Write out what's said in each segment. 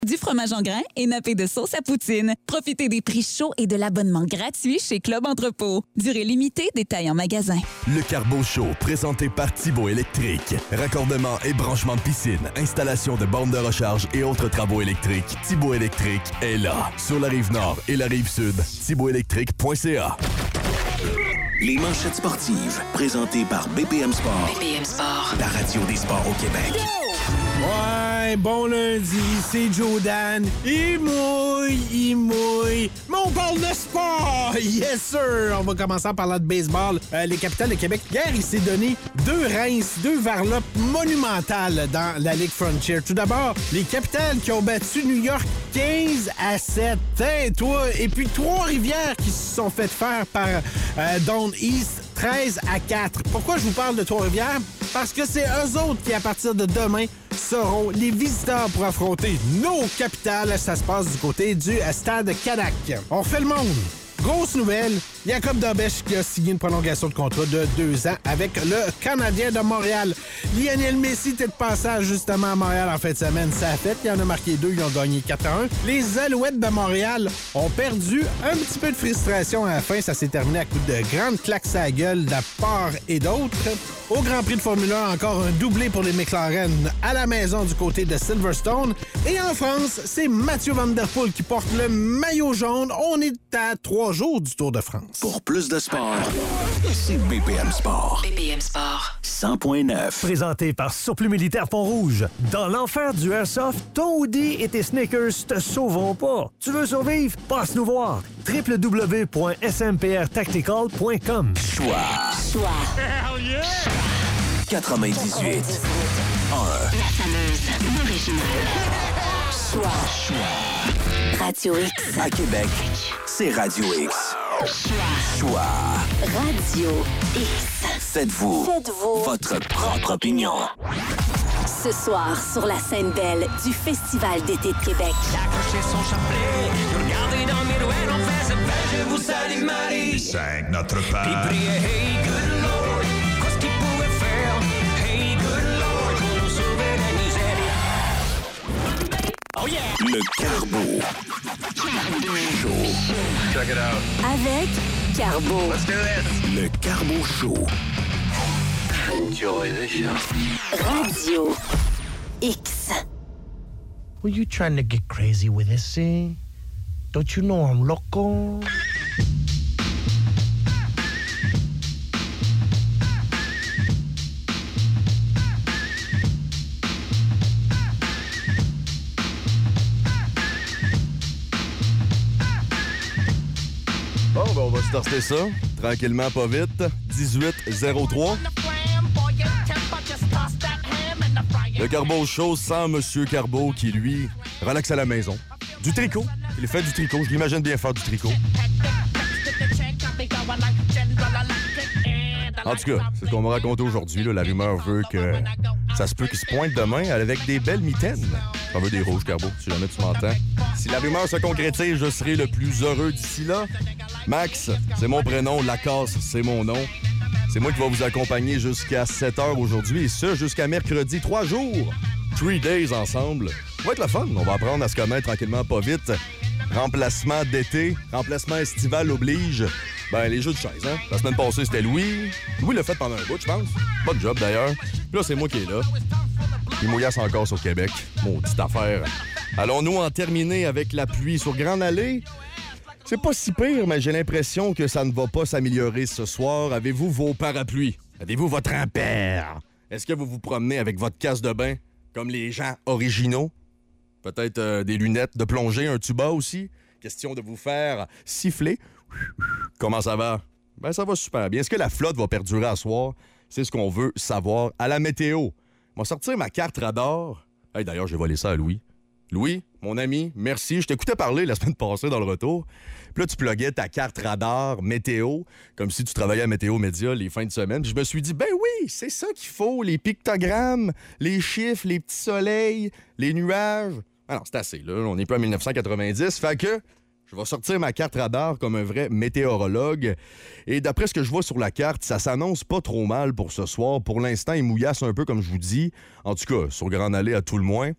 Du fromage en grains et nappé de sauce à poutine. Profitez des prix chauds et de l'abonnement gratuit chez Club Entrepôt. Durée limitée, détail en magasin. Le Carbo Show, présenté par Thibaut Électrique. Raccordement et branchement de piscine, installation de bornes de recharge et autres travaux électriques. Thibaut Électrique est là. Sur la rive nord et la rive sud, thibautélectrique.ca. Les manchettes sportives, présentées par BPM Sport. BPM Sport. La radio des sports au Québec. Ouais, bon lundi, c'est Jodan. Il mouille. Mais on parle de sport! Yes, sir! On va commencer en parlant de baseball. Les Capitals de Québec, hier, il s'est donné deux varlopes monumentales dans la Ligue Frontier. Tout d'abord, les Capitals qui ont battu New York 15-7. Hey, toi! Et puis Trois-Rivières qui se sont fait faire par Down East 13-4. Pourquoi je vous parle de Trois-Rivières? Parce que c'est eux autres qui, à partir de demain, seront les visiteurs pour affronter nos Capitals. Ça se passe du côté du Stade Canac. On refait le monde. Grosse nouvelle, Jacob Dobèche qui a signé une prolongation de contrat de 2 ans avec le Canadien de Montréal. Lionel Messi était de passage justement à Montréal en fin de semaine. Ça a fait, il en a marqué 2, ils ont gagné 4-1. Les Alouettes de Montréal ont perdu un petit peu de frustration à la fin. Ça s'est terminé à coup de grandes claques à la gueule de part et d'autre. Au Grand Prix de Formule 1, encore un doublé pour les McLaren à la maison du côté de Silverstone. Et en France, c'est Mathieu Van Der Poel qui porte le maillot jaune. On est à 3 jours du Tour de France. Pour plus de sport, c'est BPM Sport. BPM Sport. 100.9. Présenté par Surplus Militaire Pont-Rouge. Dans l'enfer du Airsoft, ton Audi et tes sneakers te sauveront pas. Tu veux survivre? Passe nous voir. www.smprtactical.com. Choix. Hell yeah! 98. 1. La fameuse, l'originale. Choix. Radio X. À Québec, c'est Radio X. Choix. Radio X. Faites-vous votre propre opinion. Ce soir, sur la scène belle du Festival d'été de Québec. Accrocher son chapelet, regardez dans le miroir, on fait ce fait, je vous salue Marie. 5 notre part. Puis priez, hey, good Lord, qu'est-ce qu'il pouvait faire? Hey, good Lord, pour nous sauver la misère. Oh yeah! Le Carbo Show. Check it out. Avec Carbo. Let's do this. Le Carbo Show. Enjoy the show. Radio X. Were you trying to get crazy with this thing? Don't you know I'm loco? Bon, ben on va starter ça, tranquillement, pas vite. 18-03. Le Carbo Show sans Monsieur Carbo qui, lui, relaxe à la maison. Du tricot. Il fait du tricot. Je l'imagine bien faire du tricot. En tout cas, c'est ce qu'on m'a raconté aujourd'hui. Là. La rumeur veut que ça se peut qu'il se pointe demain avec des belles mitaines. J'en veux des rouges, Carbo, si jamais tu m'entends. Si la rumeur se concrétise, je serai le plus heureux d'ici là. Max, c'est mon prénom. Lacasse, c'est mon nom. C'est moi qui va vous accompagner jusqu'à 7h aujourd'hui, et ce, jusqu'à mercredi. 3 jours. 3 days ensemble. Ça va être le fun. On va apprendre à se connaître tranquillement, pas vite. Remplacement d'été, remplacement estival oblige. Ben, les jeux de chaises, hein? La semaine passée, c'était Louis. Louis l'a fait pendant un bout, je pense. Pas de job, d'ailleurs. Puis là, c'est moi qui est là. Il mouillasse encore sur Québec. Maudite affaire. Allons-nous en terminer avec la pluie sur Grande Allée? C'est pas si pire, mais j'ai l'impression que ça ne va pas s'améliorer ce soir. Avez-vous vos parapluies? Avez-vous votre impair? Est-ce que vous vous promenez avec votre casse de bain, comme les gens originaux? Peut-être des lunettes de plongée, un tuba aussi? Question de vous faire siffler. Comment ça va? Ben, ça va super bien. Est-ce que la flotte va perdurer à soir? C'est ce qu'on veut savoir à la météo. On va sortir ma carte radar. Hey, d'ailleurs, j'ai volé ça à Louis. Louis, mon ami, merci. Je t'écoutais parler la semaine passée dans le retour. Puis là, tu pluguais ta carte radar météo, comme si tu travaillais à Météo Média les fins de semaine. Puis je me suis dit, ben oui, c'est ça qu'il faut. Les pictogrammes, les chiffres, les petits soleils, les nuages. Ah non, c'est assez, là. On n'est pas en 1990. Fait que je vais sortir ma carte radar comme un vrai météorologue. Et d'après ce que je vois sur la carte, ça s'annonce pas trop mal pour ce soir. Pour l'instant, il mouillasse un peu, comme je vous dis. En tout cas, sur Grande Allée à tout le moins.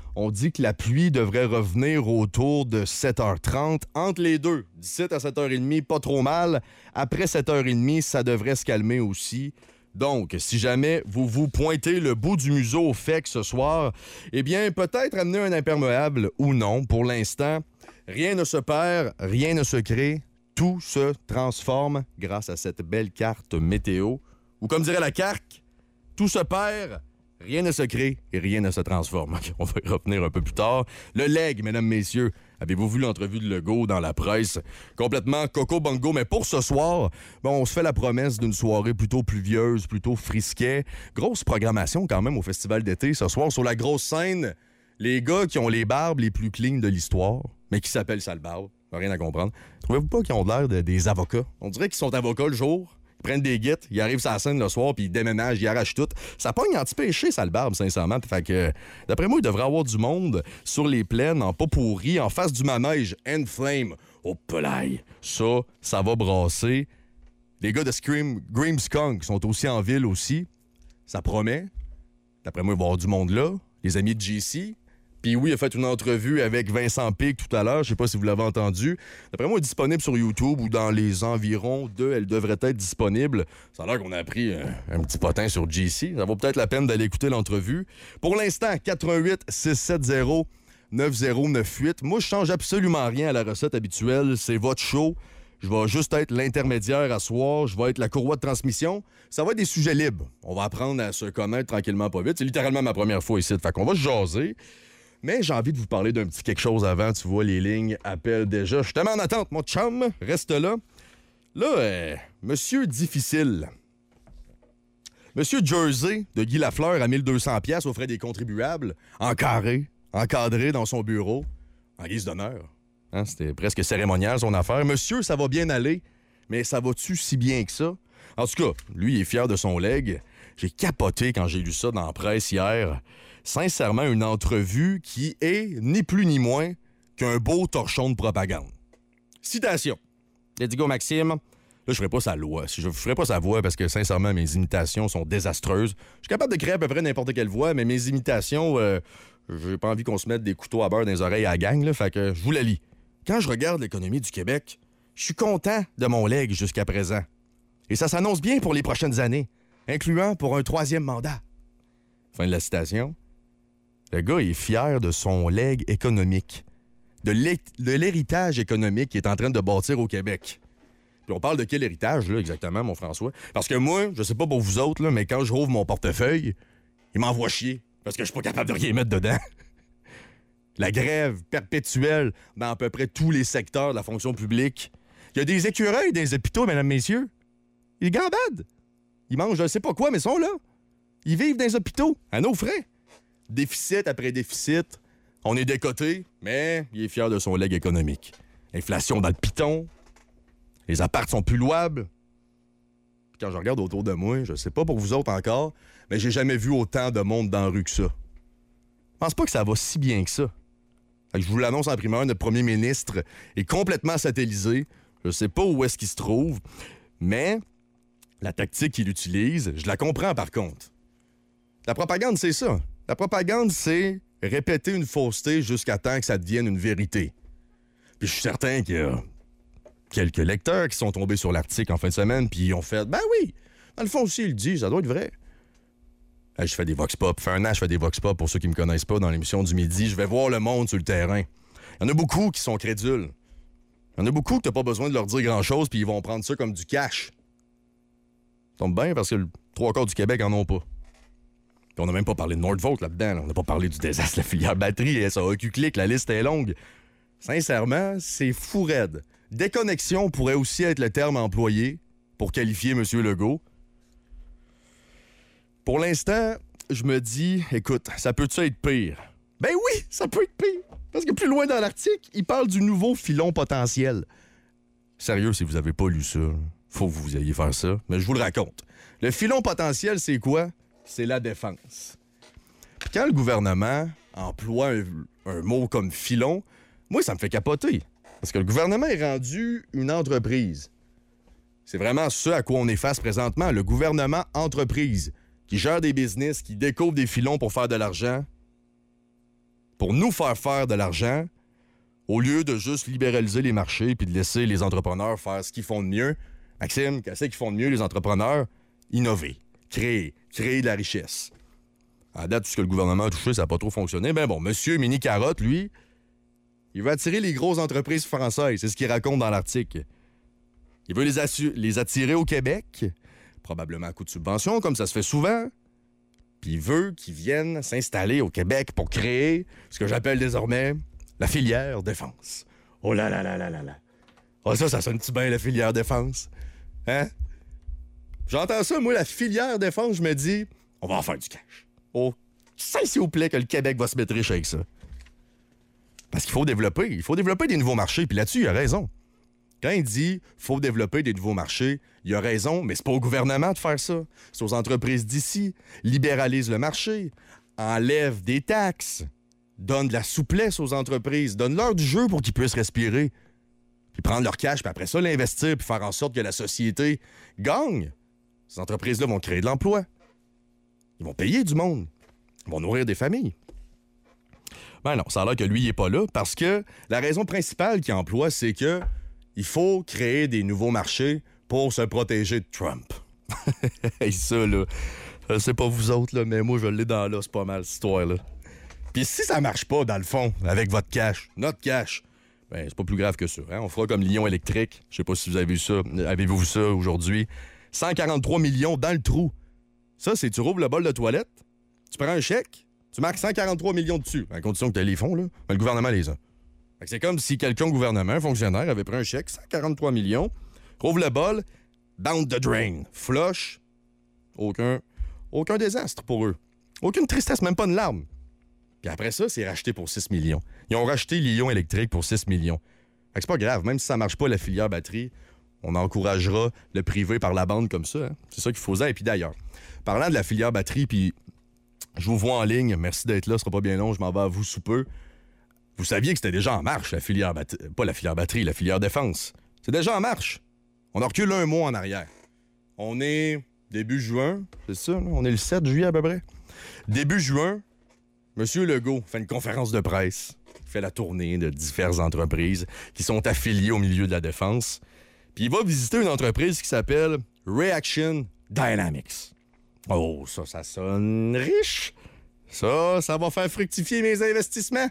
On dit que la pluie devrait revenir autour de 7h30. Entre les deux, 17 à 7h30, pas trop mal. Après 7h30, ça devrait se calmer aussi. Donc, si jamais vous vous pointez le bout du museau au FEC ce soir, eh bien, peut-être amener un imperméable ou non. Pour l'instant, rien ne se perd, rien ne se crée. Tout se transforme grâce à cette belle carte météo. Ou comme dirait la CAQ, tout se perd, rien ne se crée et rien ne se transforme. On va y revenir un peu plus tard. Le leg, mesdames, messieurs. Avez-vous vu l'entrevue de Legault dans la presse? Complètement coco bongo. Mais pour ce soir, on se fait la promesse d'une soirée plutôt pluvieuse, plutôt frisquet. Grosse programmation quand même au festival d'été. Ce soir, sur la grosse scène, les gars qui ont les barbes les plus clean de l'histoire, mais qui s'appellent sale barbe. Rien à comprendre. Trouvez-vous pas qu'ils ont l'air des avocats? On dirait qu'ils sont avocats le jour. Ils prennent des guides, ils arrivent sur la scène le soir, puis ils déménagent, ils arrachent tout. Ça pogne anti-péché, sale barbe, sincèrement. Fait que, d'après moi, il devrait y avoir du monde sur les plaines, en pas pourri, en face du manège, End Flame, au pelaille. Ça va brasser. Les gars de Scream-Skunk sont aussi en ville aussi. Ça promet. D'après moi, il va y avoir du monde là. Les amis de JC. Puis oui, il a fait une entrevue avec Vincent Pic tout à l'heure. Je sais pas si vous l'avez entendu. D'après moi, elle est disponible sur YouTube ou dans les environs elle devrait être disponible. Ça a l'air qu'on a appris un petit potin sur JC. Ça vaut peut-être la peine d'aller écouter l'entrevue. Pour l'instant, 88-670-9098. Moi, je change absolument rien à la recette habituelle. C'est votre show. Je vais juste être l'intermédiaire à soir. Je vais être la courroie de transmission. Ça va être des sujets libres. On va apprendre à se connaître tranquillement pas vite. C'est littéralement ma première fois ici. Fait qu'on va se jaser. Mais j'ai envie de vous parler d'un petit quelque chose avant. Tu vois, les lignes appellent déjà. Je suis tellement en attente, mon chum. Reste là. Là, Monsieur Difficile. Monsieur Jersey de Guy Lafleur à 1200$ aux frais des contribuables, encadré dans son bureau, en guise d'honneur. Hein, c'était presque cérémonial, son affaire. Monsieur, ça va bien aller, mais ça va-tu si bien que ça? En tout cas, lui, il est fier de son leg. J'ai capoté quand j'ai lu ça dans la presse hier. Sincèrement, une entrevue qui est ni plus ni moins qu'un beau torchon de propagande. Citation. Let's go, Maxime. Là, je ferai pas sa loi. Je ferai pas sa voix parce que, sincèrement, mes imitations sont désastreuses. Je suis capable de créer à peu près n'importe quelle voix, mais mes imitations, j'ai pas envie qu'on se mette des couteaux à beurre dans les oreilles à la gang, là, fait que je vous la lis. Quand je regarde l'économie du Québec, je suis content de mon leg jusqu'à présent. Et ça s'annonce bien pour les prochaines années, incluant pour un 3e mandat. Fin de la citation. Le gars est fier de son leg économique, de l'héritage économique qu'il est en train de bâtir au Québec. Puis on parle de quel héritage, là, exactement, mon François? Parce que moi, je sais pas pour vous autres, là, mais quand je rouvre mon portefeuille, il m'envoie chier, parce que je suis pas capable de rien mettre dedans. La grève perpétuelle dans à peu près tous les secteurs de la fonction publique. Il y a des écureuils dans les hôpitaux, mesdames, messieurs. Ils gambadent. Ils mangent je ne sais pas quoi, mais ils sont là. Ils vivent dans les hôpitaux, à nos frais. Déficit après déficit. On est décoté, mais il est fier de son leg économique. Inflation dans le piton. Les apparts sont plus louables. Puis quand je regarde autour de moi, je sais pas pour vous autres encore, mais j'ai jamais vu autant de monde dans la rue que ça. Je pense pas que ça va si bien que ça. Fait que je vous l'annonce en primeur, notre premier ministre est complètement satellisé. Je sais pas où est-ce qu'il se trouve, mais la tactique qu'il utilise, je la comprends par contre. La propagande, c'est ça. La propagande, c'est répéter une fausseté jusqu'à temps que ça devienne une vérité. Puis je suis certain qu'il y a quelques lecteurs qui sont tombés sur l'article en fin de semaine puis ils ont fait « Ben oui, dans le fond aussi, il le dit, ça doit être vrai. » Je fais des vox pop. Fait un an, je fais des vox pop pour ceux qui me connaissent pas dans l'émission du midi. Je vais voir le monde sur le terrain. Il y en a beaucoup qui sont crédules. Il y en a beaucoup que t'as pas besoin de leur dire grand-chose puis ils vont prendre ça comme du cash. Ça tombe bien parce que le 3/4 du Québec en ont pas. Puis on n'a même pas parlé de Nordvolt là-dedans. Là. On n'a pas parlé du désastre de la filière batterie, SAQ Click, la liste est longue. Sincèrement, c'est fou raide. Déconnexion pourrait aussi être le terme employé pour qualifier M. Legault. Pour l'instant, je me dis, écoute, ça peut-tu être pire? Ben oui, ça peut être pire. Parce que plus loin dans l'article, il parle du nouveau filon potentiel. Sérieux, si vous avez pas lu ça, faut que vous ayez faire ça. Mais je vous le raconte. Le filon potentiel, c'est quoi? C'est la défense. Puis quand le gouvernement emploie un mot comme filon, moi, ça me fait capoter. Parce que le gouvernement est rendu une entreprise. C'est vraiment ce à quoi on est face présentement, le gouvernement entreprise, qui gère des business, qui découvre des filons pour faire de l'argent. pour nous faire de l'argent au lieu de juste libéraliser les marchés puis de laisser les entrepreneurs faire ce qu'ils font de mieux. Maxime, qu'est-ce qu'ils font de mieux, les entrepreneurs? Innover, créer de la richesse. À date, tout ce que le gouvernement a touché, ça n'a pas trop fonctionné. Ben bon, monsieur Mini Carotte, lui, il veut attirer les grosses entreprises françaises. C'est ce qu'il raconte dans l'article. Il veut les attirer au Québec, probablement à coup de subvention, comme ça se fait souvent. Puis il veut qu'ils viennent s'installer au Québec pour créer ce que j'appelle désormais la filière défense. Oh là là là là là là. Oh, ça sonne-tu bien, la filière défense? Hein? J'entends ça, moi, la filière défense, je me dis, on va en faire du cash. Oh, s'il vous plaît, que le Québec va se mettre riche avec ça. Parce qu'il faut développer des nouveaux marchés, puis là-dessus, il a raison. Quand il dit « faut développer des nouveaux marchés », il a raison, mais c'est pas au gouvernement de faire ça. C'est aux entreprises d'ici. Libéralise le marché, enlève des taxes, donne de la souplesse aux entreprises, donne-leur du jeu pour qu'ils puissent respirer, puis prendre leur cash, puis après ça, l'investir, puis faire en sorte que la société gagne. Ces entreprises-là vont créer de l'emploi. Ils vont payer du monde. Ils vont nourrir des familles. Ben non, ça a l'air que lui, il n'est pas là, parce que la raison principale qu'il emploie, c'est que il faut créer des nouveaux marchés pour se protéger de Trump. Et ça, là, je sais pas vous autres, là, mais moi, je l'ai dans l'os pas mal, cette histoire-là. Puis si ça marche pas, dans le fond, avec votre cash, notre cash, ben c'est pas plus grave que ça. Hein? On fera comme Lion électrique. Je sais pas si vous avez vu ça. Avez-vous vu ça aujourd'hui? 143 millions dans le trou. Ça, c'est tu rouvres le bol de toilette, tu prends un chèque, tu marques 143 millions dessus, à condition que tu aies les fonds, là. Mais le gouvernement les a. Fait que c'est comme si quelqu'un au gouvernement, un fonctionnaire, avait pris un chèque, 143 millions, rouvre le bol, down the drain, flush, aucun désastre pour eux. Aucune tristesse, même pas une larme. Puis après ça, c'est racheté pour 6 millions. Ils ont racheté Lion électrique pour 6 millions. Fait que c'est pas grave, même si ça marche pas la filière batterie, on encouragera le privé par la bande comme ça. Hein? C'est ça qu'il faut dire. Et puis d'ailleurs, parlant de la filière batterie, puis je vous vois en ligne, merci d'être là, ce sera pas bien long, je m'en vais à vous sous peu. Vous saviez que c'était déjà en marche, la filière batterie, pas la filière batterie, la filière défense. C'est déjà en marche. On a reculé un mois en arrière. On est début juin, c'est ça, là? On est le 7 juillet à peu près. Début juin, M. Legault fait une conférence de presse, fait la tournée de diverses entreprises qui sont affiliées au milieu de la défense. Puis il va visiter une entreprise qui s'appelle Reaction Dynamics. Oh, ça sonne riche. Ça va faire fructifier mes investissements.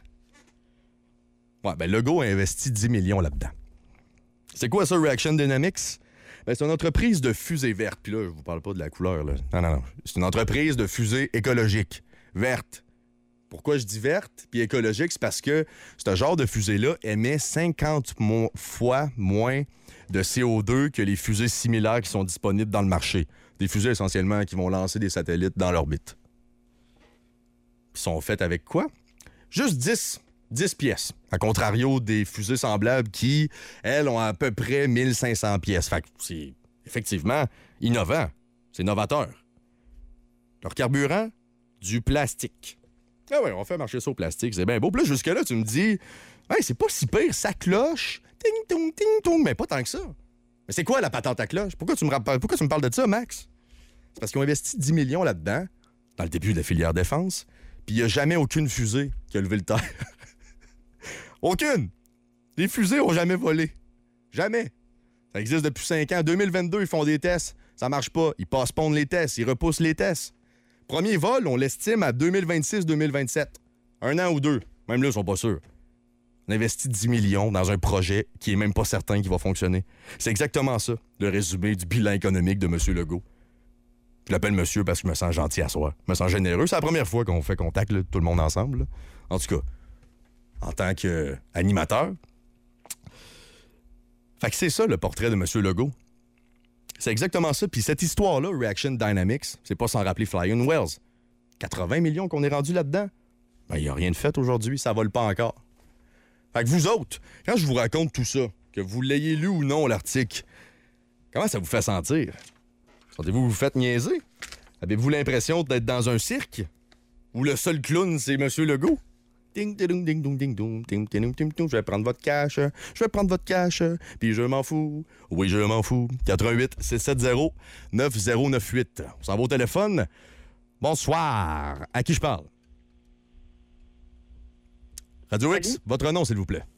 Ouais, ben Legault a investi 10 millions là-dedans. C'est quoi ça, Reaction Dynamics? Ben, c'est une entreprise de fusée verte. Puis là, je vous parle pas de la couleur, là. Non. C'est une entreprise de fusée écologique, verte. Pourquoi je dis verte puis écologique? C'est parce que ce genre de fusée-là émet 50 fois moins de CO2 que les fusées similaires qui sont disponibles dans le marché. Des fusées essentiellement qui vont lancer des satellites dans l'orbite. Ils sont faites avec quoi? Juste 10 pièces. À contrario des fusées semblables qui, elles, ont à peu près 1500 pièces. Fait que c'est effectivement innovant. C'est novateur. Leur carburant? Du plastique. Ah ouais, on fait marcher ça au plastique, c'est bien beau. Puis là, jusque-là, tu me dis, hey, c'est pas si pire, ça cloche. Ting, tong, mais pas tant que ça. Mais c'est quoi la patente à cloche? Pourquoi tu me parles de ça, Max? C'est parce qu'ils ont investi 10 millions là-dedans, dans le début de la filière défense, puis il n'y a jamais aucune fusée qui a levé le terre. Aucune! Les fusées n'ont jamais volé. Jamais. Ça existe depuis 5 ans. 2022, ils font des tests. Ça marche pas. Ils postponent les tests. Ils repoussent les tests. Premier vol, on l'estime à 2026-2027. 1 an ou 2. Même là, ils sont pas sûrs. On investit 10 millions dans un projet qui est même pas certain qu'il va fonctionner. C'est exactement ça, le résumé du bilan économique de M. Legault. Je l'appelle monsieur parce que je me sens gentil à soi. Je me sens généreux. C'est la première fois qu'on fait contact, là, tout le monde ensemble. Là. En tout cas, en tant qu'animateur. Fait que c'est ça, le portrait de M. Legault. C'est exactement ça. Puis cette histoire-là, Reaction Dynamics, c'est pas sans rappeler Flying Wells. 80 millions qu'on est rendu là-dedans. Ben, il n'y a rien de fait aujourd'hui. Ça vole pas encore. Fait que vous autres, quand je vous raconte tout ça, que vous l'ayez lu ou non, l'article, comment ça vous fait sentir? Sentez-vous vous faites niaiser? Avez-vous l'impression d'être dans un cirque? Où le seul clown, c'est M. Legault? Ding, ding, ding, ding, ding, ding, ding, ding, ding, ding, je vais prendre votre cash, puis je m'en fous. Oui, je m'en fous. 88-670-9098. On s'en va au téléphone. Bonsoir. À qui je parle? Radio X, votre nom, s'il vous plaît.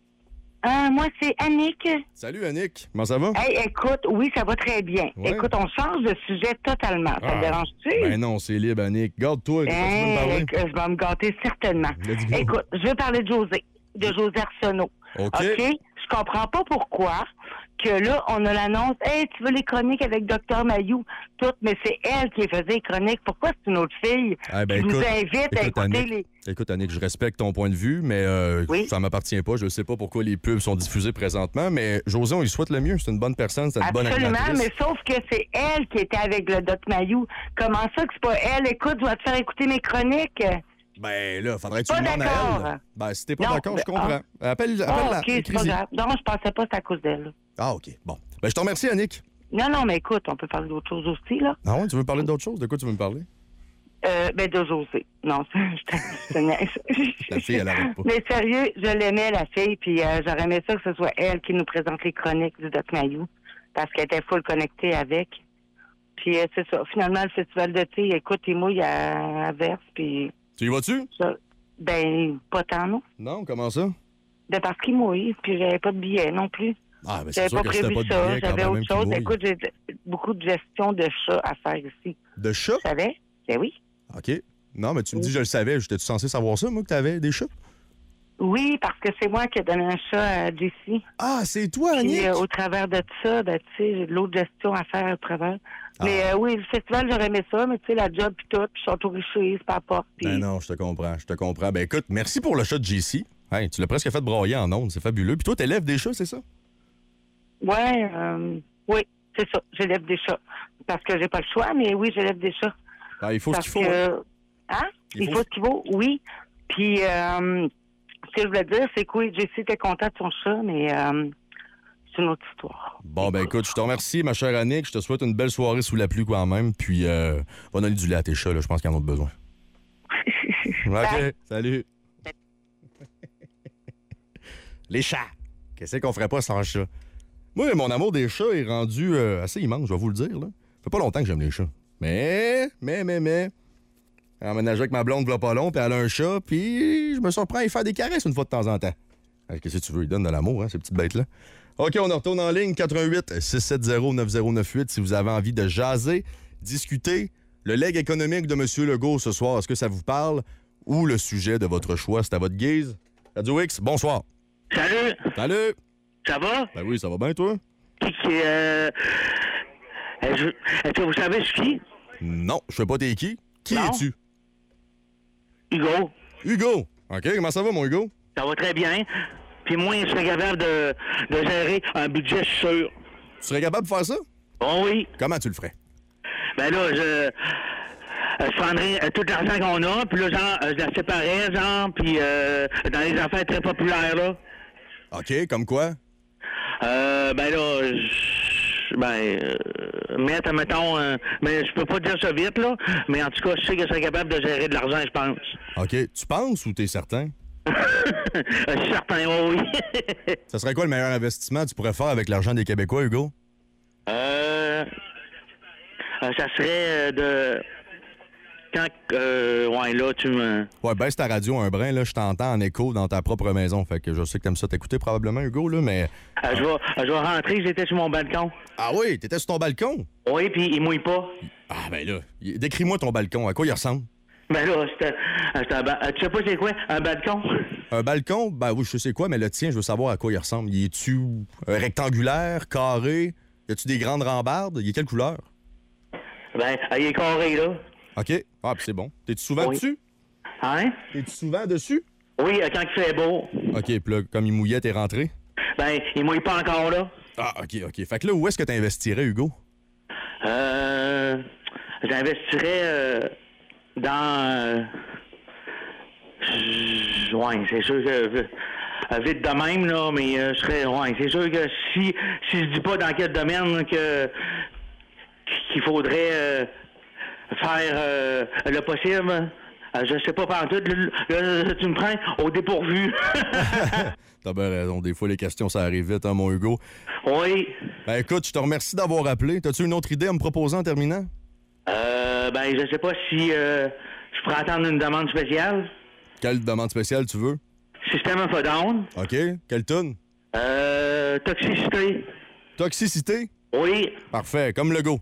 Moi, c'est Annick. Salut, Annick. Comment ça va? Hey, écoute, oui, ça va très bien. Ouais. Écoute, on change de sujet totalement. Ça te dérange-tu? Ben non, c'est libre, Annick. Garde-toi. Tu veux me parler? Je vais me gâter certainement. Let's go. Écoute, je vais parler de José Arsenault. OK. Je comprends pas pourquoi que là, on a l'annonce, hey, tu veux les chroniques avec Dr. Mayou, toutes, mais c'est elle qui faisait les chroniques. Pourquoi c'est une autre fille qui nous invite à écouter Annick, les... Écoute, Annick, je respecte ton point de vue, mais ça m'appartient pas. Je ne sais pas pourquoi les pubs sont diffusées présentement, mais José, on lui souhaite le mieux. C'est une bonne personne, c'est une bonne animatrice. Absolument, mais sauf que c'est elle qui était avec le Dr. Mayou. Comment ça que c'est pas elle? Écoute, je vais te faire écouter mes chroniques. Ben là, faudrait que tu Pas demandes à d'accord. elle. Ben, si t'es pas Non, d'accord, je ben, comprends. Appelle-la. OK, c'est pas grave. Non, je pensais pas que c'est à cause d'elle. Ah, OK. Bon. Ben, je te remercie, Annick. Non, mais écoute, on peut parler d'autre chose aussi, là. Ah ouais, tu veux me parler d'autre chose? De quoi tu veux me parler? De José. Non, je te niaise. La fille, elle arrête pas. Mais sérieux, je l'aimais, la fille, puis j'aurais aimé ça que ce soit elle qui nous présente les chroniques du Doc Mayou, parce qu'elle était full connectée avec. Puis c'est ça. Finalement, le festival de thé, écoute, il mouille à verse, puis... Tu y vas-tu? Ben, pas tant, non. Non, comment ça? Ben, parce qu'il mouille, puis j'avais pas de billets non plus. Ah, ben c'est J'avais sûr pas que c'était prévu pas de ça, billet quand j'avais même autre chose. qu'il mouille. Écoute, j'ai beaucoup de gestion de chats à faire ici. De chats? Tu savais? Ben oui. OK. Non, mais tu me dis, je le savais. J'étais-tu censé savoir ça, moi, que t'avais des chats? Oui, parce que c'est moi qui ai donné un chat à Jessie. Ah, c'est toi, Puis, Annick? au travers de ça, ben, tu sais, j'ai de l'autre gestion à faire au travers. Mais oui, le festival, j'aurais aimé ça, mais tu sais, la job puis tout, puis je suis autorisée, c'est pas porte. Ben non, je te comprends. Ben écoute, merci pour le chat de JC. Hey, tu l'as presque fait broyer en ondes, c'est fabuleux. Puis toi, t'élèves des chats, c'est ça? Ouais, oui, c'est ça, j'élève des chats. Parce que j'ai pas le choix, mais oui, j'élève des chats. Ah, il faut parce ce qu'il faut. Hein? Il faut ce qu'il faut, oui. Puis, ce que je voulais dire, c'est que oui, JC était content de son chat, mais c'est une autre histoire. Bon, ben écoute, je te remercie, ma chère Annick. Je te souhaite une belle soirée sous la pluie quand même. Puis, va donner du lait à tes chats, là. Je pense qu'ils en ont besoin. OK, salut. Les chats. Qu'est-ce qu'on ferait pas sans chat? Moi, mon amour des chats est rendu assez immense, je vais vous le dire. Là. Ça fait pas longtemps que j'aime les chats. Mais... J'ai emménagé avec ma blonde, v'là pas long, puis elle a un chat, puis je me surprends à y faire des caresses une fois de temps en temps. Qu'est-ce que tu veux? Ils donnent de l'amour, hein, ces petites bêtes-là. OK, on en retourne en ligne, 88-670-9098, si vous avez envie de jaser, discuter. Le leg économique de M. Legault ce soir, est-ce que ça vous parle? Ou le sujet de votre choix, c'est à votre guise? Radio X, bonsoir. Salut! Salut! Ça va? Ben oui, ça va bien, toi? Est-ce que vous savez c'est qui? Non, je sais pas t'es qui. Qui Non. es-tu? Hugo. Hugo! OK, comment ça va, mon Hugo? Ça va très bien. Puis moi, je serais capable de gérer un budget sûr. Tu serais capable de faire ça? Oh oui. Comment tu le ferais? Ben là, je prendrais tout l'argent qu'on a, puis là, genre, je la séparais, genre, puis dans les affaires très populaires, là. OK, comme quoi? Ben là, mettre, mettons, mais je peux pas dire ça vite, là, mais en tout cas, je sais que je serais capable de gérer de l'argent, je pense. OK, tu penses ou t'es certain? Je suis certain, oui. Ça serait quoi le meilleur investissement que tu pourrais faire avec l'argent des Québécois, Hugo? Ça serait de... Quand... ouais, là, tu me... Ouais, baisse ta radio un brin, là, je t'entends en écho dans ta propre maison. Fait que je sais que t'aimes ça t'écouter probablement, Hugo, là, mais... je vais rentrer, j'étais sur mon balcon. Ah oui, t'étais sur ton balcon? Oui, puis il mouille pas. Ah ben là, décris-moi ton balcon, à quoi il ressemble? Ben là, c'était tu sais pas c'est quoi, un balcon? Un balcon? Ben oui, je sais quoi, mais le tien, je veux savoir à quoi il ressemble. Il est-tu rectangulaire, carré? Y a-tu des grandes rambardes? Il est quelle couleur? Ben, il est carré, là. OK. Ah, puis c'est bon. T'es-tu souvent dessus? Hein? T'es-tu souvent dessus? Oui, quand il fait beau. OK, puis là, comme il mouillait, t'es rentré? Ben, il mouille pas encore, là. Ah, OK. Fait que là, où est-ce que t'investirais, Hugo? J'investirais dans... ouais, c'est sûr que... vite de même, là, mais je serais... Ouais, c'est sûr que si je dis pas dans quel domaine qu'il faudrait faire le possible, je sais pas pantoute, là, tu me prends au dépourvu. T'as bien raison, des fois les questions ça arrive vite, hein, mon Hugo. Oui. Ben écoute, je te remercie d'avoir appelé. T'as-tu une autre idée à me proposer en terminant? Ben je sais pas si je pourrais attendre une demande spéciale. Quelle demande spéciale tu veux? System of a Down. OK. Quelle tune? Toxicité. Toxicité? Oui. Parfait. Comme le go.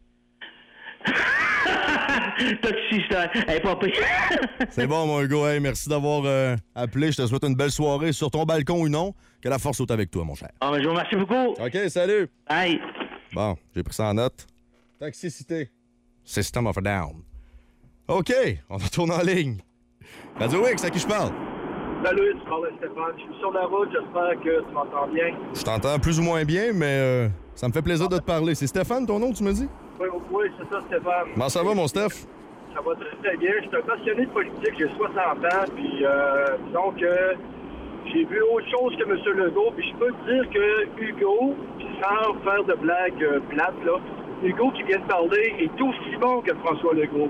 Toxicité. Elle est pas pire. C'est bon, mon Hugo. Hey, merci d'avoir appelé. Je te souhaite une belle soirée sur ton balcon ou non. Que la force soit avec toi, mon cher. Ah, mais je vous remercie beaucoup. OK, salut. Bye. Bon, j'ai pris ça en note. Toxicité. System of a Down. OK, on retourne en ligne. Radio X, à qui je parle? Salut, tu parles à Stéphane. Je suis sur la route, j'espère que tu m'entends bien. Je t'entends plus ou moins bien, mais ça me fait plaisir de te parler. C'est Stéphane, ton nom, tu me dis? Oui, c'est ça, Stéphane. Comment ça va, mon Steph? Ça va très, très bien. Je suis un passionné de politique, j'ai 60 ans, puis disons que j'ai vu autre chose que M. Legault, puis je peux te dire que Hugo, puis sans faire de blagues plates, là, Hugo qui vient de parler est aussi bon que François Legault.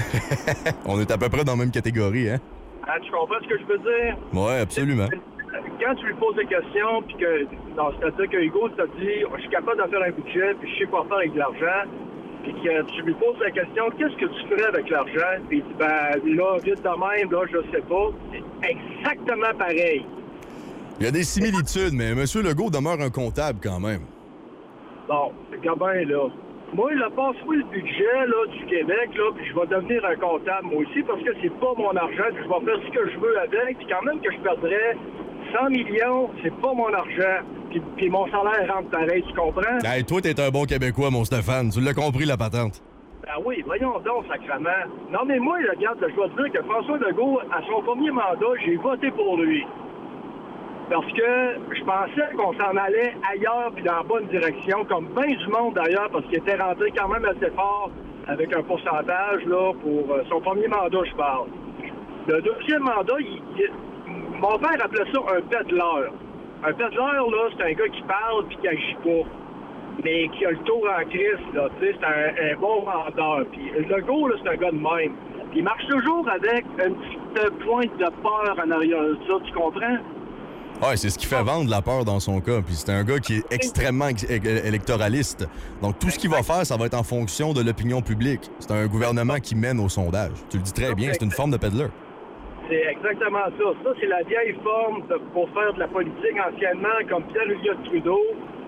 On est à peu près dans la même catégorie, hein? Ah, tu comprends ce que je veux dire? Oui, absolument. Quand tu lui poses des questions, puis que, non, c'est-à-dire que Hugo t'a dit, je suis capable de faire un budget, puis je sais quoi faire avec l'argent, puis que tu lui poses la question, qu'est-ce que tu ferais avec l'argent? Puis il dit, ben là, vite de même, là, je sais pas. C'est exactement pareil. Il y a des similitudes, mais M. Legault demeure un comptable quand même. Bon, regarde bien, là. Moi, là, passe-moi le budget là, du Québec, là, puis je vais devenir un comptable, moi aussi, parce que c'est pas mon argent, puis je vais faire ce que je veux avec, puis quand même que je perdrais 100 millions, c'est pas mon argent, puis mon salaire rentre pareil, tu comprends? Hey, toi, t'es un bon Québécois, mon Stéphane. Tu l'as compris, la patente. Ben oui, voyons donc, sacrément. Non, mais moi, regarde, je dois te dire que François Legault, à son premier mandat, j'ai voté pour lui. Parce que je pensais qu'on s'en allait ailleurs puis dans la bonne direction, comme bien du monde d'ailleurs, parce qu'il était rentré quand même assez fort avec un pourcentage là pour son premier mandat, je parle. Le deuxième mandat, mon père appelait ça un pédaleur. Un pédaleur, là, c'est un gars qui parle puis qui agit pas, mais qui a le tour en crise, là, tu sais, c'est un bon vendeur. Puis le gars, là, c'est un gars de même. Puis il marche toujours avec une petite pointe de peur en arrière de ça, tu comprends? Ouais, c'est ce qui fait vendre la peur dans son cas. Puis c'est un gars qui est extrêmement électoraliste. Donc tout ce qu'il va faire, ça va être en fonction de l'opinion publique. C'est un gouvernement qui mène au sondage. Tu le dis très bien, c'est une forme de pédaleur. C'est exactement ça. Ça, c'est la vieille forme pour faire de la politique anciennement, comme Pierre-Elliott Trudeau.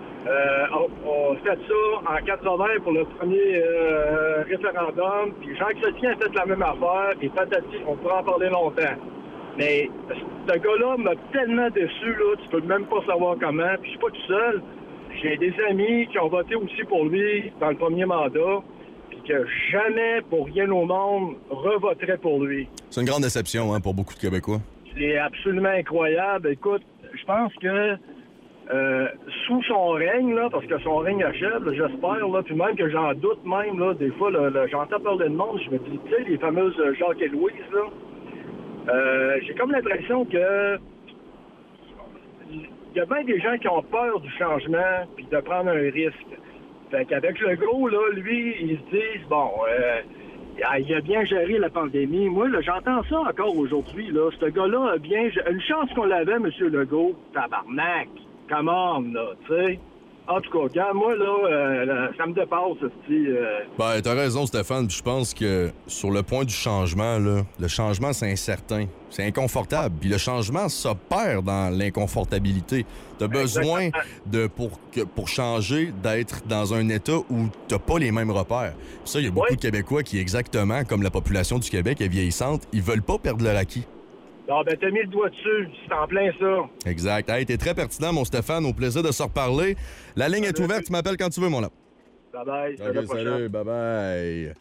On fait ça en 80 pour le premier référendum. Puis Jean Chrétien a fait la même affaire. Et patati, on pourra en parler longtemps. Mais ce gars-là m'a tellement déçu, là, tu peux même pas savoir comment. Puis je suis pas tout seul. J'ai des amis qui ont voté aussi pour lui dans le premier mandat, puis que jamais, pour rien au monde, revoteraient pour lui. C'est une grande déception hein, pour beaucoup de Québécois. C'est absolument incroyable. Écoute, je pense que sous son règne, là, parce que son règne achève, là, j'espère, là, puis même que j'en doute même, là, des fois, là, j'entends parler de monde, je me dis, tu sais, les fameuses Jacques et Louise, là, j'ai comme l'impression que il y a bien des gens qui ont peur du changement puis de prendre un risque. Fait qu'avec le gros, là, lui, ils se disent, bon, il a bien géré la pandémie. Moi, là, j'entends ça encore aujourd'hui, là. Ce gars-là a bien... Une chance qu'on l'avait, M. Legault. Tabarnak! Come on, là, tu sais. En tout cas, regarde, moi, là, ça me dépasse, Ben, t'as raison, Stéphane. Puis je pense que sur le point du changement, là, le changement, c'est incertain. C'est inconfortable. Puis le changement s'opère dans l'inconfortabilité. T'as besoin de, pour changer, d'être dans un état où t'as pas les mêmes repères. Puis ça, il y a beaucoup de Québécois qui, exactement comme la population du Québec est vieillissante, ils veulent pas perdre leur acquis. Ah, ben, t'as mis le doigt dessus. C'est en plein ça. Exact. Hey, t'es très pertinent, mon Stéphane. Au plaisir de se reparler. La ligne est ouverte. Tu m'appelles quand tu veux, mon là. Bye-bye. OK, salut. Bye-bye.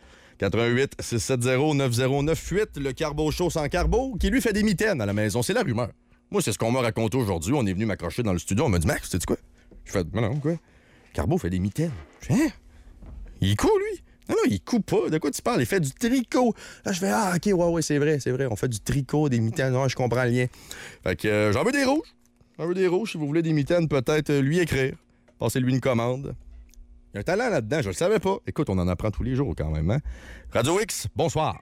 88-670-9098. Le Carbo Show sans Carbo, qui lui fait des mitaines à la maison. C'est la rumeur. Moi, c'est ce qu'on m'a raconté aujourd'hui. On est venu m'accrocher dans le studio. On m'a dit, Max, sais-tu quoi? Je fais, non, quoi? Carbo fait des mitaines. Je fais, hein? Il est cool, lui. Non, il coupe pas. De quoi tu parles? Il fait du tricot. Là, je fais, OK, ouais, c'est vrai. On fait du tricot, des mitaines. Non, je comprends le lien. Fait que j'en veux des rouges. Si vous voulez des mitaines, peut-être lui écrire. Passez-lui une commande. Il y a un talent là-dedans, je le savais pas. Écoute, on en apprend tous les jours quand même, hein? Radio X, bonsoir.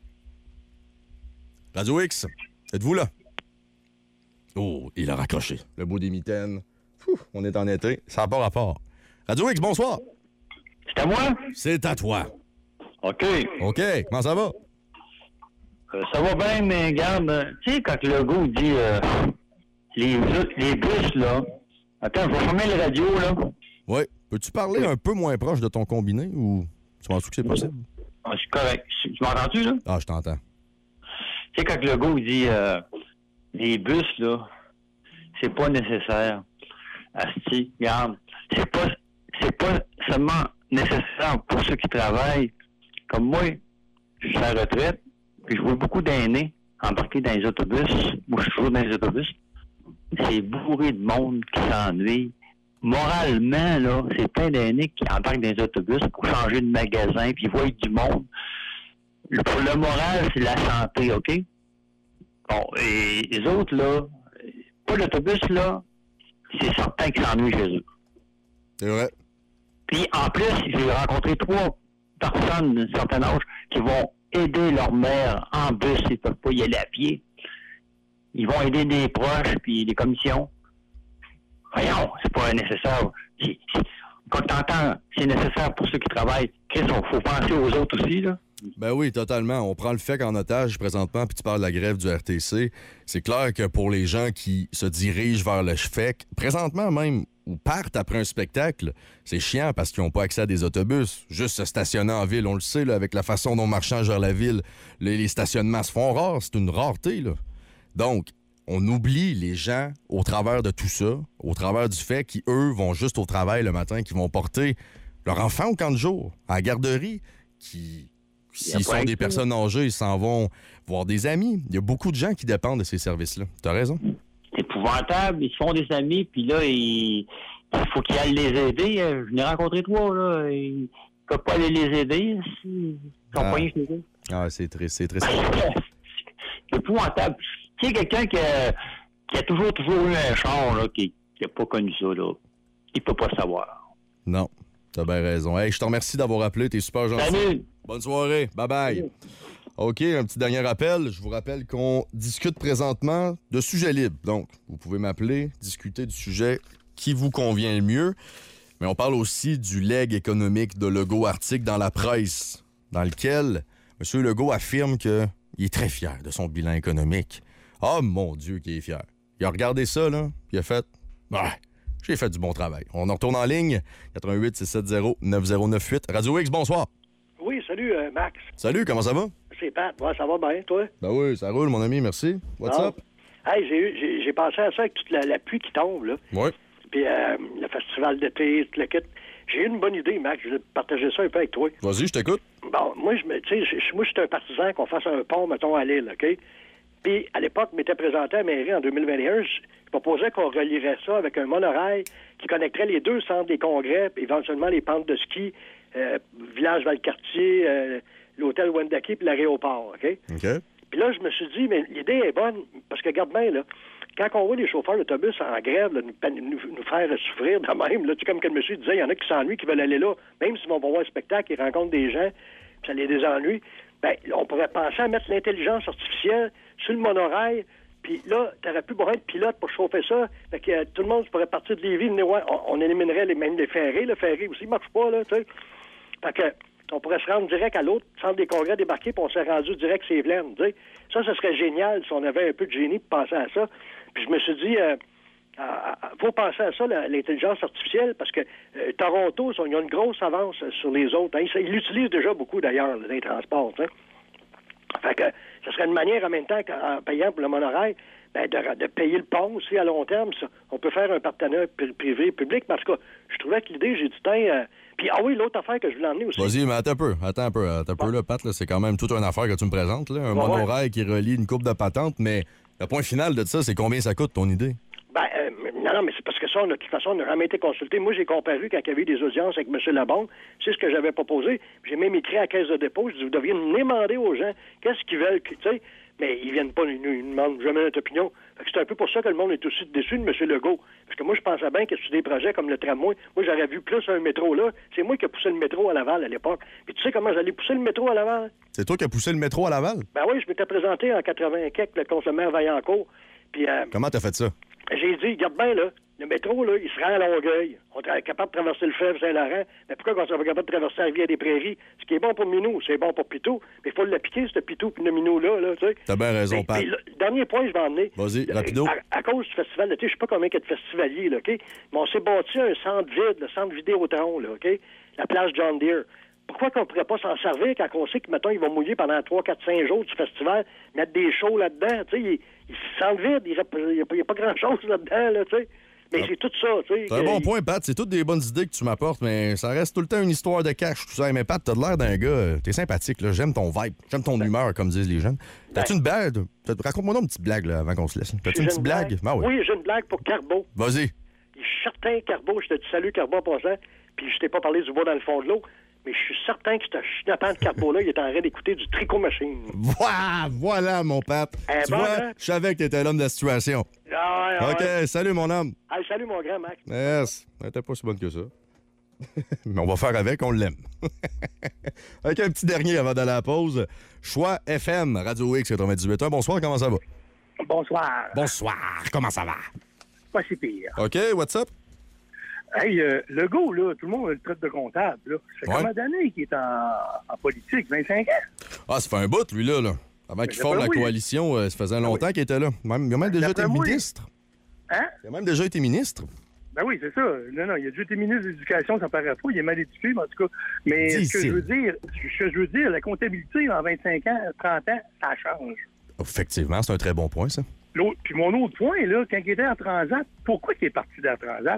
Radio X, êtes-vous là? Oh, il a raccroché. Le bout des mitaines. On est en été. Ça n'a pas rapport. Radio X, bonsoir. C'est à moi? C'est à toi. OK. OK. Comment ça va? Ça va bien, mais regarde, tu sais, quand le Legault dit les bus, là. Attends, je vais fermer le radio, là. Oui. Peux-tu parler un peu moins proche de ton combiné ou tu penses que c'est possible? Ah, c'est correct. Tu m'entends-tu, là? Ah, je t'entends. Tu sais, quand le Legault dit les bus, là, c'est pas nécessaire. Asti, regarde, c'est pas seulement nécessaire pour ceux qui travaillent. Comme moi, je suis à la retraite, puis je vois beaucoup d'aînés embarquer dans les autobus. Moi, je suis toujours dans les autobus. C'est bourré de monde qui s'ennuie. Moralement, là, c'est plein d'aînés qui embarquent dans les autobus pour changer de magasin, puis ils voient du monde. Pour le moral, c'est la santé, OK? Bon, et les autres, là, pas l'autobus, là, c'est certain qu'ils s'ennuient chez eux. C'est vrai. Puis, en plus, j'ai rencontré 3 personnes d'un certain âge qui vont aider leur mère en bus. Ils ne peuvent pas y aller à pied. Ils vont aider des proches puis des commissions. Voyons, c'est pas nécessaire. Quand t'entends, c'est nécessaire pour ceux qui travaillent. Chris, il faut penser aux autres aussi, là. Ben oui, totalement. On prend le FEC en otage présentement, puis tu parles de la grève du RTC. C'est clair que pour les gens qui se dirigent vers le FEC, présentement même, ou partent après un spectacle, c'est chiant parce qu'ils n'ont pas accès à des autobus. Juste se stationner en ville, on le sait, là, avec la façon dont marchant gère la ville, les stationnements se font rares. C'est une rareté, là. Donc, on oublie les gens au travers de tout ça, au travers du fait qu'ils, eux, vont juste au travail le matin, qui vont porter leur enfant au camp de jour, à la garderie, qui... S'ils sont des personnes âgées, ils s'en vont voir des amis. Il y a beaucoup de gens qui dépendent de ces services-là. T'as raison. C'est épouvantable. Ils se font des amis, puis là, il faut qu'ils aillent les aider. Je n'ai rencontré 3, là. Ils ne peuvent pas aller les aider. Ils sont poignés chez eux. Ah, c'est triste, c'est triste. C'est épouvantable. Tu sais, quelqu'un qui a toujours eu un char, là, qui n'a pas connu ça, là, il peut pas savoir. Non, t'as bien raison. Hey, je te remercie d'avoir appelé. T'es super gentil. Salut! Bonne soirée. Bye-bye. OK, un petit dernier rappel. Je vous rappelle qu'on discute présentement de sujets libres. Donc, vous pouvez m'appeler, discuter du sujet qui vous convient le mieux. Mais on parle aussi du leg économique de Legault, article dans la presse, dans lequel M. Legault affirme qu'il est très fier de son bilan économique. Oh mon Dieu, qu'il est fier. Il a regardé ça, là, puis il a fait « Ouais, j'ai fait du bon travail. » On en retourne en ligne. 88-670-9098. Radio X, bonsoir. Oui, salut, Max. Salut, comment ça va? C'est Pat. Ouais, ça va bien, toi? Ben oui, ça roule, mon ami, merci. What's up? Hey, j'ai pensé à ça avec toute la pluie qui tombe, là. Oui. Puis le festival d'été, tout le kit. J'ai eu une bonne idée, Max. Je vais partager ça un peu avec toi. Vas-y, je t'écoute. Bon, moi, je suis un partisan qu'on fasse un pont, mettons, à l'île, OK? Puis, à l'époque, je m'étais présenté à la mairie en 2021. Je proposais qu'on relierait ça avec un monorail qui connecterait les 2 centres des congrès, puis éventuellement les pentes de ski, Village Valcartier, l'hôtel Wendake, puis l'aéroport, OK? OK. Puis là, je me suis dit, mais l'idée est bonne, parce que, regarde bien, là, quand on voit les chauffeurs d'autobus en grève, là, nous faire souffrir de même, là, tu sais, comme que le monsieur disait, il y en a qui s'ennuient, qui veulent aller là, même s'ils vont voir un spectacle, ils rencontrent des gens, puis ça les désennuie, ben, on pourrait penser à mettre l'intelligence artificielle sur le monorail, puis là, t'aurais pu pouvoir être pilote pour chauffer ça, fait que tout le monde pourrait partir de Lévis, on éliminerait même les ferrés, le ferry aussi marche pas, là, tu sais. Fait que on pourrait se rendre direct à l'autre centre des congrès débarquer, puis on s'est rendu direct Cévelaine, tu sais. Ça serait génial si on avait un peu de génie pour penser à ça. Puis je me suis dit, faut penser à ça, l'intelligence artificielle, parce que Toronto, ils ont une grosse avance sur les autres. Hein. Ils l'utilisent déjà beaucoup, d'ailleurs, les transports. Hein. Fait que ce serait une manière, en même temps, en payant pour le monorail, ben, de payer le pont aussi à long terme. Ça. On peut faire un partenariat privé-public. Mais en tout cas, je trouvais que l'idée, j'ai du temps... Puis, ah oui, l'autre affaire que je voulais emmener aussi... Vas-y, mais attends un peu, là, Pat, là, c'est quand même toute une affaire que tu me présentes, là. Un monorail qui relie une coupe de patentes, mais le point final de ça, c'est combien ça coûte, ton idée? Ben, non, mais c'est parce que ça, de toute façon, on n'a jamais été consulté. Moi, j'ai comparu quand il y avait eu des audiences avec M. Labonde. C'est ce que j'avais proposé. J'ai même écrit à la Caisse de dépôt. Je dis, vous devriez demander aux gens qu'est-ce qu'ils veulent, tu sais. Mais ils viennent pas, ils ne demandent jamais notre opinion. Fait que c'est un peu pour ça que le monde est aussi déçu de M. Legault. Parce que moi, je pensais bien que sur des projets comme le tramway, moi, j'aurais vu plus un métro là. C'est moi qui ai poussé le métro à Laval à l'époque. Puis tu sais comment j'allais pousser le métro à Laval? C'est toi qui as poussé le métro à Laval? Ben oui, je m'étais présenté en 80 quelques, le conseiller Vaillancourt. Puis, comment t'as fait ça? J'ai dit, regarde bien, là, Le métro, là, il se rend à Longueuil. On est capable de traverser le fleuve Saint-Laurent. Mais pourquoi on serait capable de traverser la rivière des Prairies? Ce qui est bon pour Minou, c'est bon pour Pitou. Mais il faut l'appliquer, ce Pitou puis le Minou-là, tu sais. T'as bien raison, Pat. Puis, le dernier point que je vais emmener. Vas-y, rapido. À cause du festival d'été, je sais pas combien il y a de festivaliers, là, OK? Mais on s'est bâti un centre vide, le centre Vidéotron, là, OK? La place John Deere. Pourquoi qu'on pourrait pas s'en servir quand on sait que, mettons, ils vont mouiller pendant 3, 4, 5 jours du festival, mettre des shows là-dedans, tu sais, ils se sentent vides, il n'y a pas grand-chose là-dedans, là, tu sais. Mais c'est tout ça, tu sais. C'est un bon point, Pat. C'est toutes des bonnes idées que tu m'apportes, mais ça reste tout le temps une histoire de cash, tout ça. Mais Pat, t'as l'air d'un gars, t'es sympathique, là. J'aime ton vibe, j'aime ton humeur, comme disent les jeunes. T'as-tu une blague? Raconte-moi donc une petite blague, là, avant qu'on se laisse. T'as-tu une petite blague? Ah, oui, j'ai une blague pour Carbo. Vas-y. Je suis certain, Carbo, je te dis salut, Carbo, en passant, puis je t'ai pas parlé du bois dans le fond de l'eau, mais je suis certain que ce chinapant de Carbo-là, il est en train d'écouter du Tricot Machine. Voilà, mon Pat. Tu vois, hein? je savais que t'étais l'homme de la situation. Ah, ouais. OK, salut, mon homme. Hey, salut, mon grand Max. Yes, elle était pas si bonne que ça. Mais on va faire avec, on l'aime. Avec un petit dernier avant d'aller à la pause. Choix FM, Radio X 98.1. Bonsoir, comment ça va? Bonsoir. Bonsoir, comment ça va? Pas si pire. OK, what's up? Hey, le gars, là, tout le monde le traite de comptable, là. Ça fait combien d'années qu'il est en politique? 25 ans? Ah, ça fait un bout, lui, là. Avant qu'il forme la coalition, ça faisait longtemps qu'il était là. Il a même déjà été ministre. Hein? Il a même déjà été ministre. Ben oui, c'est ça. Non, il a déjà été ministre de l'Éducation, ça paraît pas. Il est mal éduqué, mais en tout cas. Mais ce que je veux dire, la comptabilité, en 25 ans, 30 ans, ça change. Effectivement, c'est un très bon point, ça. Puis mon autre point, là, quand il était en Transat, pourquoi il est parti de la Transat?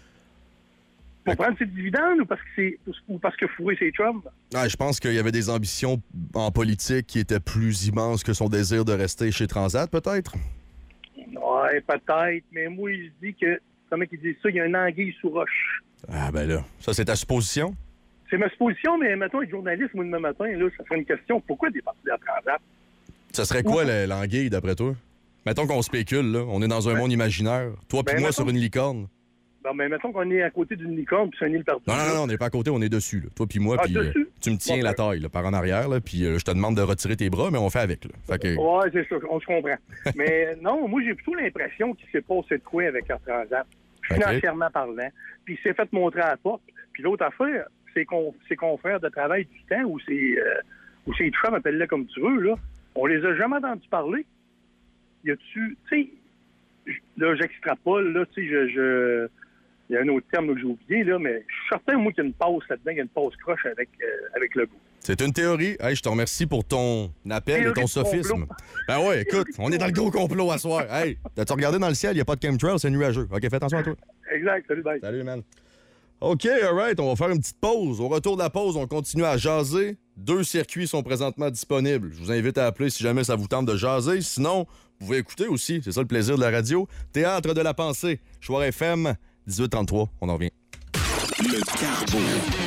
Pour prendre ses dividendes ou parce que fourrer ses chums? Ah, je pense qu'il y avait des ambitions en politique qui étaient plus immenses que son désir de rester chez Transat, peut-être? Ouais, peut-être, mais moi, je dis que, comment ils disent ça, il y a un anguille sous roche. Ah, ben là, ça, c'est ta supposition? C'est ma supposition, mais mettons, être journaliste, moi, demain matin, là, ça serait une question. Pourquoi des partis de la Transat? Ça serait quoi, l'anguille, d'après toi? Mettons qu'on spécule, là. On est dans un monde imaginaire. Toi puis moi sur une licorne. Bon, mais mettons qu'on est à côté d'une licorne puis c'est un île perdu. Non, on n'est pas à côté, on est dessus, là. Toi puis moi, puis tu me tiens la taille, là, par en arrière, là, puis je te demande de retirer tes bras, mais on fait avec, là. Fait que... Ouais, c'est ça, on se comprend. Mais non, moi, j'ai plutôt l'impression qu'il s'est passé de quoi avec Air Transat, financièrement parlant, puis il s'est fait montrer à la porte. Puis l'autre affaire, c'est ses confrères de travail du temps, ou ses chums, appelle-les comme tu veux, là, on les a jamais entendus parler. Y a-tu, tu sais, là, j'extrapole, là, tu sais, il y a un autre terme que j'ai oublié, là, mais je suis certain, moi, qu'il y a une pause là-dedans, il y a une pause croche avec le goût. C'est une théorie. Hey, je te remercie pour ton appel et ton sophisme. Ben ouais, écoute, on est dans le gros complot à soir. Hey, t'as-tu regardé dans le ciel? Il n'y a pas de chemtrail, c'est nuageux. OK, fais attention à toi. Exact, salut, bye. Salut, man. OK, all right, on va faire une petite pause. Au retour de la pause, on continue à jaser. 2 circuits sont présentement disponibles. Je vous invite à appeler si jamais ça vous tente de jaser. Sinon, vous pouvez écouter aussi. C'est ça le plaisir de la radio. Théâtre de la pensée. Choix FM, 18h33. On en revient. Le Carbo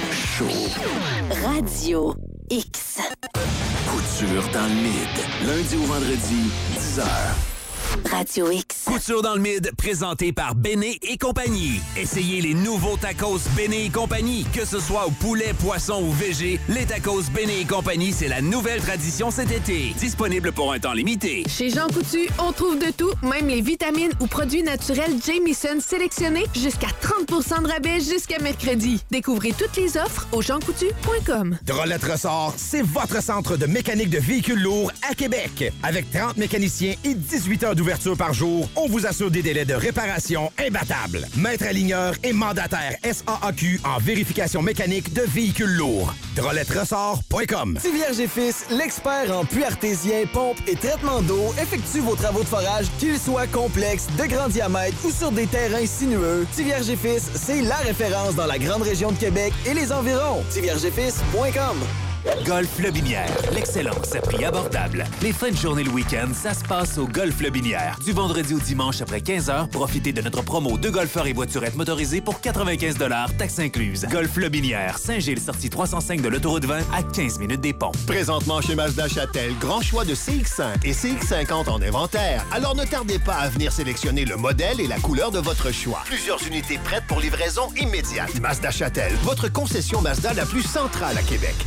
Show. Radio X. Couture dans le mid. Lundi au vendredi, 10h. Radio X. Couture dans le mid, présenté par Béné et compagnie. Essayez les nouveaux tacos Béné et compagnie. Que ce soit au poulet, poisson ou végé, les tacos Béné et compagnie, c'est la nouvelle tradition cet été. Disponible pour un temps limité. Chez Jean Coutu, on trouve de tout, même les vitamines ou produits naturels Jamieson sélectionnés, jusqu'à 30% de rabais jusqu'à mercredi. Découvrez toutes les offres au jeancoutu.com. Drôlette Ressort, c'est votre centre de mécanique de véhicules lourds à Québec. Avec 30 mécaniciens et 18 heures d'ouverture par jour, on vous assure des délais de réparation imbattables. Maître aligneur et mandataire SAAQ en vérification mécanique de véhicules lourds. DroletteRessort.com. Tivierge et Fils, l'expert en puits artésien, pompe et traitement d'eau, effectue vos travaux de forage, qu'ils soient complexes, de grand diamètre ou sur des terrains sinueux. Tivierge et Fils, c'est la référence dans la grande région de Québec et les environs. Tiviergefils.com. Golf Lobinière, l'excellence à prix abordable. Les fins de journée le week-end, ça se passe au Golf Lobinière. Du vendredi au dimanche après 15h, profitez de notre promo de golfeurs et voiturettes motorisées pour 95 $, taxes incluses. Golf Lobinière, Saint-Gilles, sortie 305 de l'autoroute 20 à 15 minutes des ponts. Présentement chez Mazda Châtel, grand choix de CX-5 et CX-50 en inventaire. Alors ne tardez pas à venir sélectionner le modèle et la couleur de votre choix. Plusieurs unités prêtes pour livraison immédiate. Mazda Châtel, votre concession Mazda la plus centrale à Québec. Sortie Pierre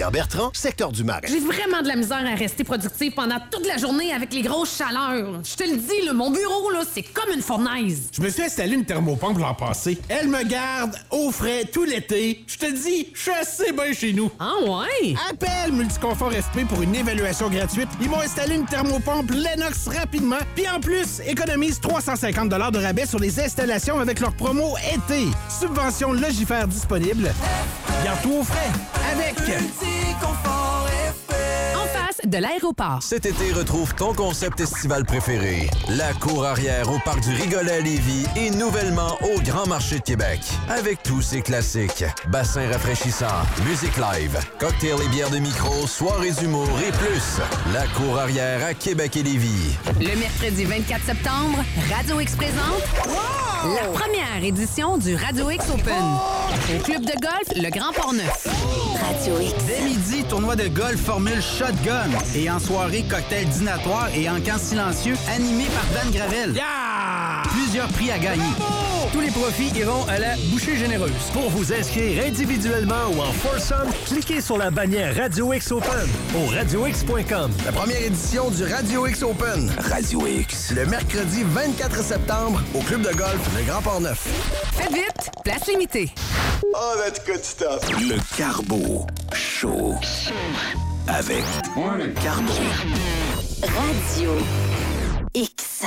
Pierre Bertrand, secteur du Marais. J'ai vraiment de la misère à rester productive pendant toute la journée avec les grosses chaleurs. Je te le dis, là, mon bureau, là, c'est comme une fournaise. Je me suis installé une thermopompe l'an passé. Elle me garde au frais tout l'été. Je te dis, je suis assez bien chez nous. Ah ouais? Appelle Multiconfort FP pour une évaluation gratuite. Ils m'ont installé une thermopompe Lennox rapidement. Puis en plus, économise 350 $ de rabais sur les installations avec leur promo été. Subvention logifère disponible. Garde tout au frais avec Multiconfort FP. En face de l'aéroport. Cet été, retrouve ton concept estival préféré. La cour arrière au Parc du Rigolet à Lévis et nouvellement au Grand Marché de Québec. Avec tous ses classiques. Bassins rafraîchissants, musique live, cocktails et bières de micro, soirées d'humour et plus. La cour arrière à Québec et Lévis. Le mercredi 24 septembre, Radio X présente la première édition du Radio X Open. Au club de golf Le Grand Port-Neuf. Radio X. Dès midi, tournoi de golf formule Shotgun. Et en soirée, cocktail dînatoire et encamp silencieux animé par Dan Gravel. Plusieurs prix à gagner. Tous les profits iront à la bouchée généreuse. Pour vous inscrire individuellement ou en foursome, cliquez sur la bannière Radio X Open au radiox.com. La première édition du Radio X Open. Radio X. Le mercredi 24 septembre au club de golf Le Grand Port-Neuf. Faites vite, place limitée. Oh, that's good stuff. Le Carbo Show. Avec Carbo. Radio X.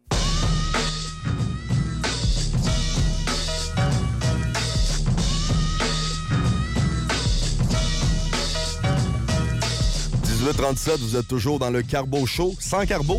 « 18h37, vous êtes toujours dans le Carbo Show, sans Carbo.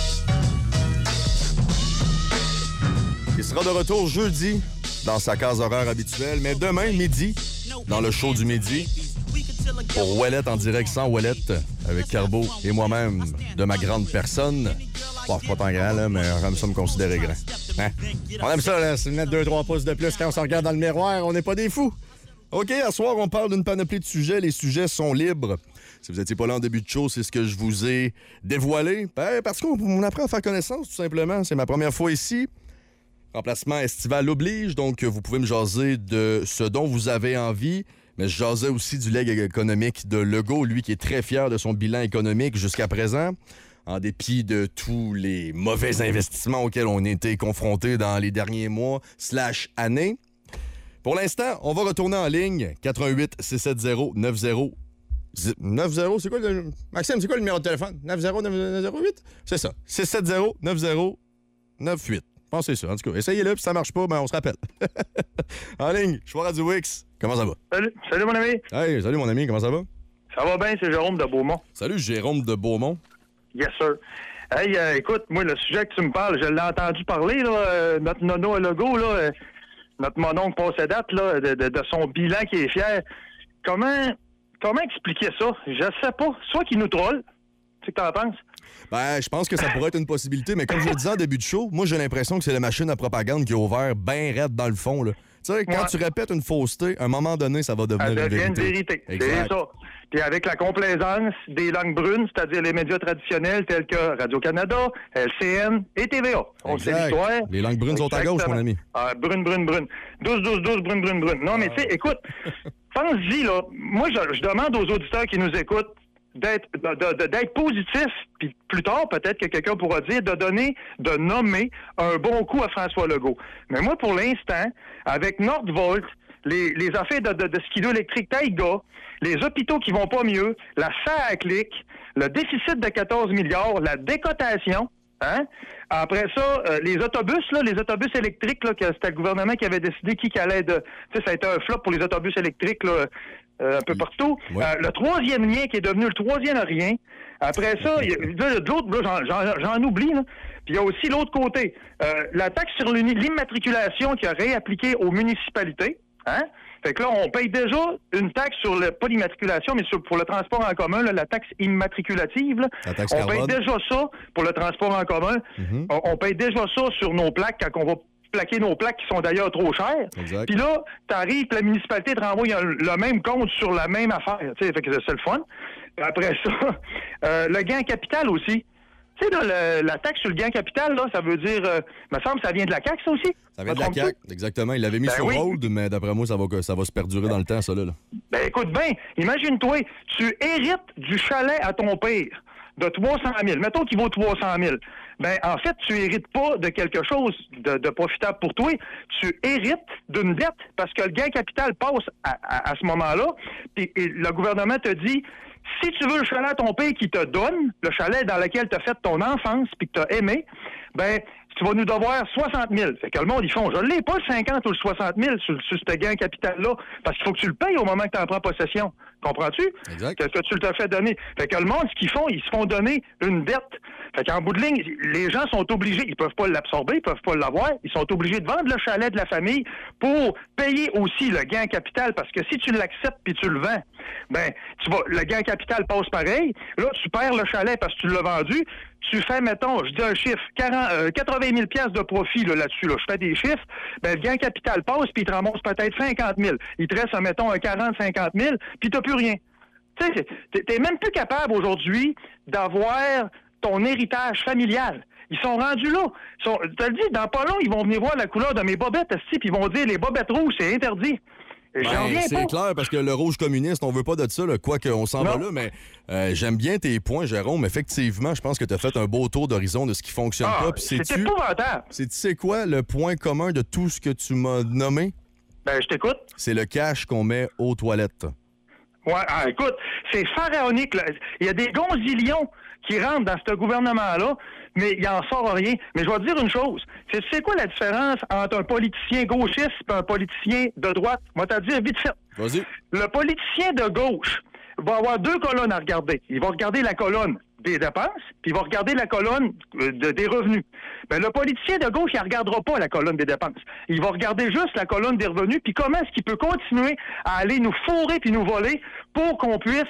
Il sera de retour jeudi dans sa case horaire habituelle, mais demain, midi, dans le show du midi, pour Ouellette en direct sans Ouellette, avec Carbo et moi-même, de ma grande personne. Bon, c'est pas tant grand, là, mais on aime ça me considérer grand. Hein? On aime ça, là, c'est mettre 2-3 pouces de plus quand on se regarde dans le miroir, on n'est pas des fous. OK, à soir, on parle d'une panoplie de sujets. Les sujets sont libres. Si vous n'étiez pas là en début de show, c'est ce que je vous ai dévoilé. Ben, parce qu'on apprend à faire connaissance, tout simplement. C'est ma première fois ici. Remplacement estival oblige, donc vous pouvez me jaser de ce dont vous avez envie. Mais je jasais aussi du leg économique de Legault, lui qui est très fier de son bilan économique jusqu'à présent, en dépit de tous les mauvais investissements auxquels on a été confrontés dans les derniers mois / années. Pour l'instant, on va retourner en ligne. 88-670-90... 90, c'est quoi le... Maxime, c'est quoi le numéro de téléphone? 90-908? C'est ça. 670-90-98. Pensez ça, en tout cas. Essayez-le, puis si ça marche pas, ben on se rappelle. En ligne, je suis Radio X. Comment ça va? Salut mon ami. Hey, salut mon ami, comment ça va? Ça va bien, c'est Jérôme de Beaumont. Salut Jérôme de Beaumont. Yes, sir. Hey, écoute, moi, le sujet que tu me parles, je l'ai entendu parler, là, notre nono à Legault, là, notre mononcle passé date, là, de son bilan qui est fier. Comment expliquer ça? Je sais pas. Soit qu'il nous troll. Tu sais que t'en penses? Ben, je pense que ça pourrait être une possibilité, mais comme je le disais en début de show, moi, j'ai l'impression que c'est la machine à propagande qui a ouvert bien raide dans le fond, là. Tu sais, quand tu répètes une fausseté, à un moment donné, ça va devenir une vérité. C'est ça. Puis avec la complaisance des langues brunes, c'est-à-dire les médias traditionnels tels que Radio-Canada, LCN et TVA. On sait l'histoire. Les langues brunes sont à gauche, mon ami. Ah, brune. 12, brune. Non, mais tu sais, écoute, pense-y, là. Moi, je demande aux auditeurs qui nous écoutent d'être positifs, puis plus tard, peut-être que quelqu'un pourra dire de nommer un bon coup à François Legault. Mais moi, pour l'instant, avec Nordvolt, les affaires de skido électrique Taïga, les hôpitaux qui vont pas mieux, la SAACLIC, le déficit de 14 milliards, la décotation, hein? Après ça, les autobus électriques, là, que c'était le gouvernement qui avait décidé qui allait de... Tu sais, ça a été un flop pour les autobus électriques, là, un peu partout. Ouais. Le troisième lien qui est devenu le troisième rien. Après ça, j'en oublie, là. Puis il y a aussi l'autre côté. La taxe sur l'immatriculation qui a réappliqué aux municipalités, hein? Fait que là, on paye déjà une taxe sur pas l'immatriculation, mais pour le transport en commun, là, la taxe immatriculative. Là. La taxe on paye déjà ça pour le transport en commun. Mm-hmm. On paye déjà ça sur nos plaques quand on va plaquer nos plaques qui sont d'ailleurs trop chères. Puis là, t'arrives, la municipalité te renvoie le même compte sur la même affaire. Fait que c'est le fun. Après ça, le gain en capital aussi. Tu sais, là, la taxe sur le gain capital, là, ça veut dire... me semble que ça vient de la CAQ, ça aussi? Ça vient de la CAQ, exactement. Il l'avait mis sur hold, mais d'après moi, ça va se perdurer dans le temps, ça, là. Ben, écoute bien, imagine-toi, tu hérites du chalet à ton père de 300 000. Mettons qu'il vaut 300 000. Ben, en fait, tu hérites pas de quelque chose de profitable pour toi. Tu hérites d'une dette parce que le gain capital passe à ce moment-là. Et le gouvernement te dit... Si tu veux le chalet à ton père qui te donne, le chalet dans lequel tu as fait ton enfance puis que tu as aimé, ben tu vas nous devoir 60 000. Fait que le monde, ils font, je l'ai pas le 50 ou le 60 000 sur ce gain capital-là, parce qu'il faut que tu le payes au moment que tu en prends possession. Comprends-tu? Exact. Que tu le fait donner. Fait que le monde, ce qu'ils font, ils se font donner une dette. Fait qu'en bout de ligne, les gens sont obligés, ils peuvent pas l'absorber, ils peuvent pas l'avoir, ils sont obligés de vendre le chalet de la famille pour payer aussi le gain capital, parce que si tu l'acceptes puis tu le vends, ben, le gain capital passe pareil. Là, tu perds le chalet parce que tu l'as vendu. Tu fais, mettons, je dis un chiffre, 80 000 piastres de profit là-dessus. Là, je fais des chiffres. Ben, le gain capital passe, puis il te ramasse peut-être 50 000. Il te reste, mettons, un 40-50 000, puis tu n'as plus rien. Tu sais, t'es même plus capable aujourd'hui d'avoir ton héritage familial. Ils sont rendus là. Tu te le dis, dans pas long, ils vont venir voir la couleur de mes bobettes, puis ils vont dire, les bobettes rouges, c'est interdit. C'est clair, parce que le rouge communiste, on veut pas de ça, là, quoi qu'on s'en va là, mais j'aime bien tes points, Jérôme. Effectivement, je pense que tu as fait un beau tour d'horizon de ce qui fonctionne pas. Puis c'est épouvantable. C'est quoi le point commun de tout ce que tu m'as nommé? Ben, je t'écoute. C'est le cash qu'on met aux toilettes. Ouais, écoute, c'est pharaonique. Là. Il y a des gonzillions qui rentrent dans ce gouvernement-là, mais il en sort rien. Mais je vais te dire une chose. C'est quoi la différence entre un politicien gauchiste et un politicien de droite? Moi, t'as dit vite fait. Vas-y. Le politicien de gauche va avoir deux colonnes à regarder. Il va regarder la colonne des dépenses, puis il va regarder la colonne des revenus. Ben, le politicien de gauche, il ne regardera pas la colonne des dépenses. Il va regarder juste la colonne des revenus, puis comment est-ce qu'il peut continuer à aller nous fourrer puis nous voler pour qu'on puisse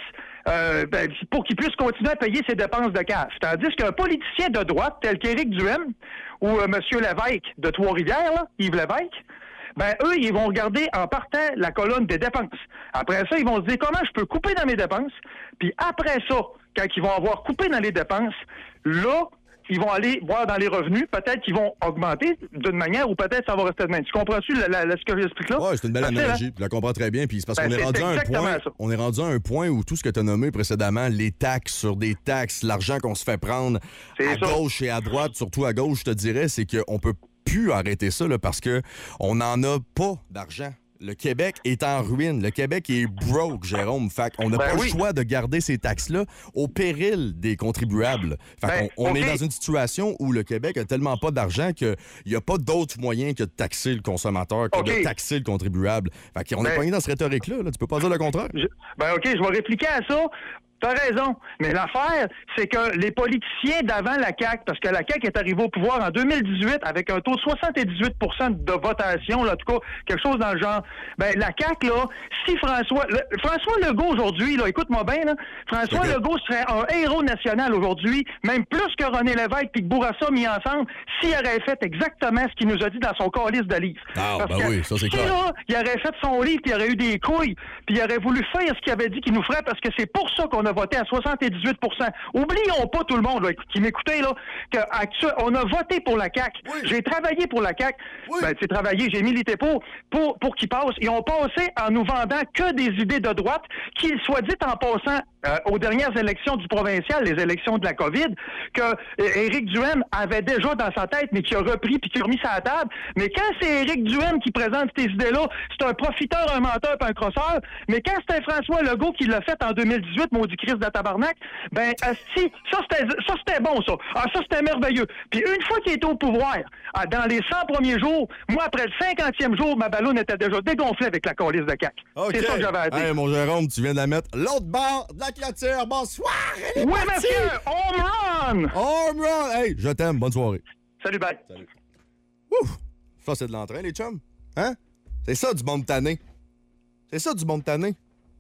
pour qu'il puisse continuer à payer ses dépenses de cash. Tandis qu'un politicien de droite, tel qu'Éric Duhaime ou M. Lévesque de Trois-Rivières, là, Yves Lévesque, ben eux, ils vont regarder en partant la colonne des dépenses. Après ça, ils vont se dire comment je peux couper dans mes dépenses. Puis après ça, quand ils vont avoir coupé dans les dépenses, là, ils vont aller voir dans les revenus, peut-être qu'ils vont augmenter d'une manière ou peut-être ça va rester de même. Tu comprends-tu ce que j'explique là? Oui, c'est une belle analogie. Hein? Je la comprends très bien. Puis c'est parce qu'on est rendu à un point. On est rendu à un point où tout ce que tu as nommé précédemment, les taxes sur des taxes, l'argent qu'on se fait prendre à gauche et à droite, surtout à gauche, je te dirais, c'est qu'on peut plus arrêter ça là, parce que on n'en a pas d'argent. Le Québec est en ruine. Le Québec est broke, Jérôme. Fait qu'on n'a pas le choix de garder ces taxes-là au péril des contribuables. Fait qu'on est dans une situation où le Québec a tellement pas d'argent qu'il n'y a pas d'autre moyen que de taxer le consommateur, que de taxer le contribuable. Fait qu'on est pogné dans cette rhétorique-là. Tu peux pas dire le contraire. Je vais répliquer à ça. T'as raison. Mais l'affaire, c'est que les politiciens d'avant la CAQ, parce que la CAQ est arrivée au pouvoir en 2018 avec un taux de 78 de votation, là, en tout cas, quelque chose dans le genre. Ben, la CAQ, là, si François Legault aujourd'hui, là, écoute-moi bien, là, François Legault serait un héros national aujourd'hui, même plus que René Lévesque et que Bourassa mis ensemble, s'il aurait fait exactement ce qu'il nous a dit dans son calice de livre. Oui, ça c'est clair. Là, il aurait fait son livre, puis il aurait eu des couilles, puis il aurait voulu faire ce qu'il avait dit qu'il nous ferait, parce que c'est pour ça qu'on a voté à 78 Oublions pas tout le monde là, qui m'écoutait là, qu'on a voté pour la CAQ. Oui. J'ai travaillé pour la CAQ. Oui. Ben, j'ai travaillé, j'ai milité pour qu'ils passent. Ils ont passé en nous vendant que des idées de droite, qu'il soit dit en passant aux dernières élections du provincial, les élections de la COVID, que Éric Duhaime avait déjà dans sa tête, mais qui a repris puis qui a remis ça à la table. Mais quand c'est Éric Duhaime qui présente ces idées-là, c'est un profiteur, un menteur puis un crosseur. Mais quand c'était François Legault qui l'a fait en 2018, maudit Christ de tabarnak, ben, asti, ça c'était bon, ça. Ça, c'était merveilleux. Puis une fois qu'il était au pouvoir, dans les 100 premiers jours, moi, après le 50e jour, ma ballonne était déjà dégonflée avec la calice de CAQ. Okay. C'est ça que j'avais à dire. Hey, mon Jérôme, tu viens de la mettre l'autre bord de la clôture. Bonsoir! Oui, monsieur! Home run! Home run! Hey, je t'aime. Bonne soirée. Salut, bye. Salut. Ouf! Ça, c'est de l'entrain, les chums. Hein? C'est ça, du monde tanné. C'est ça, du monde tanné.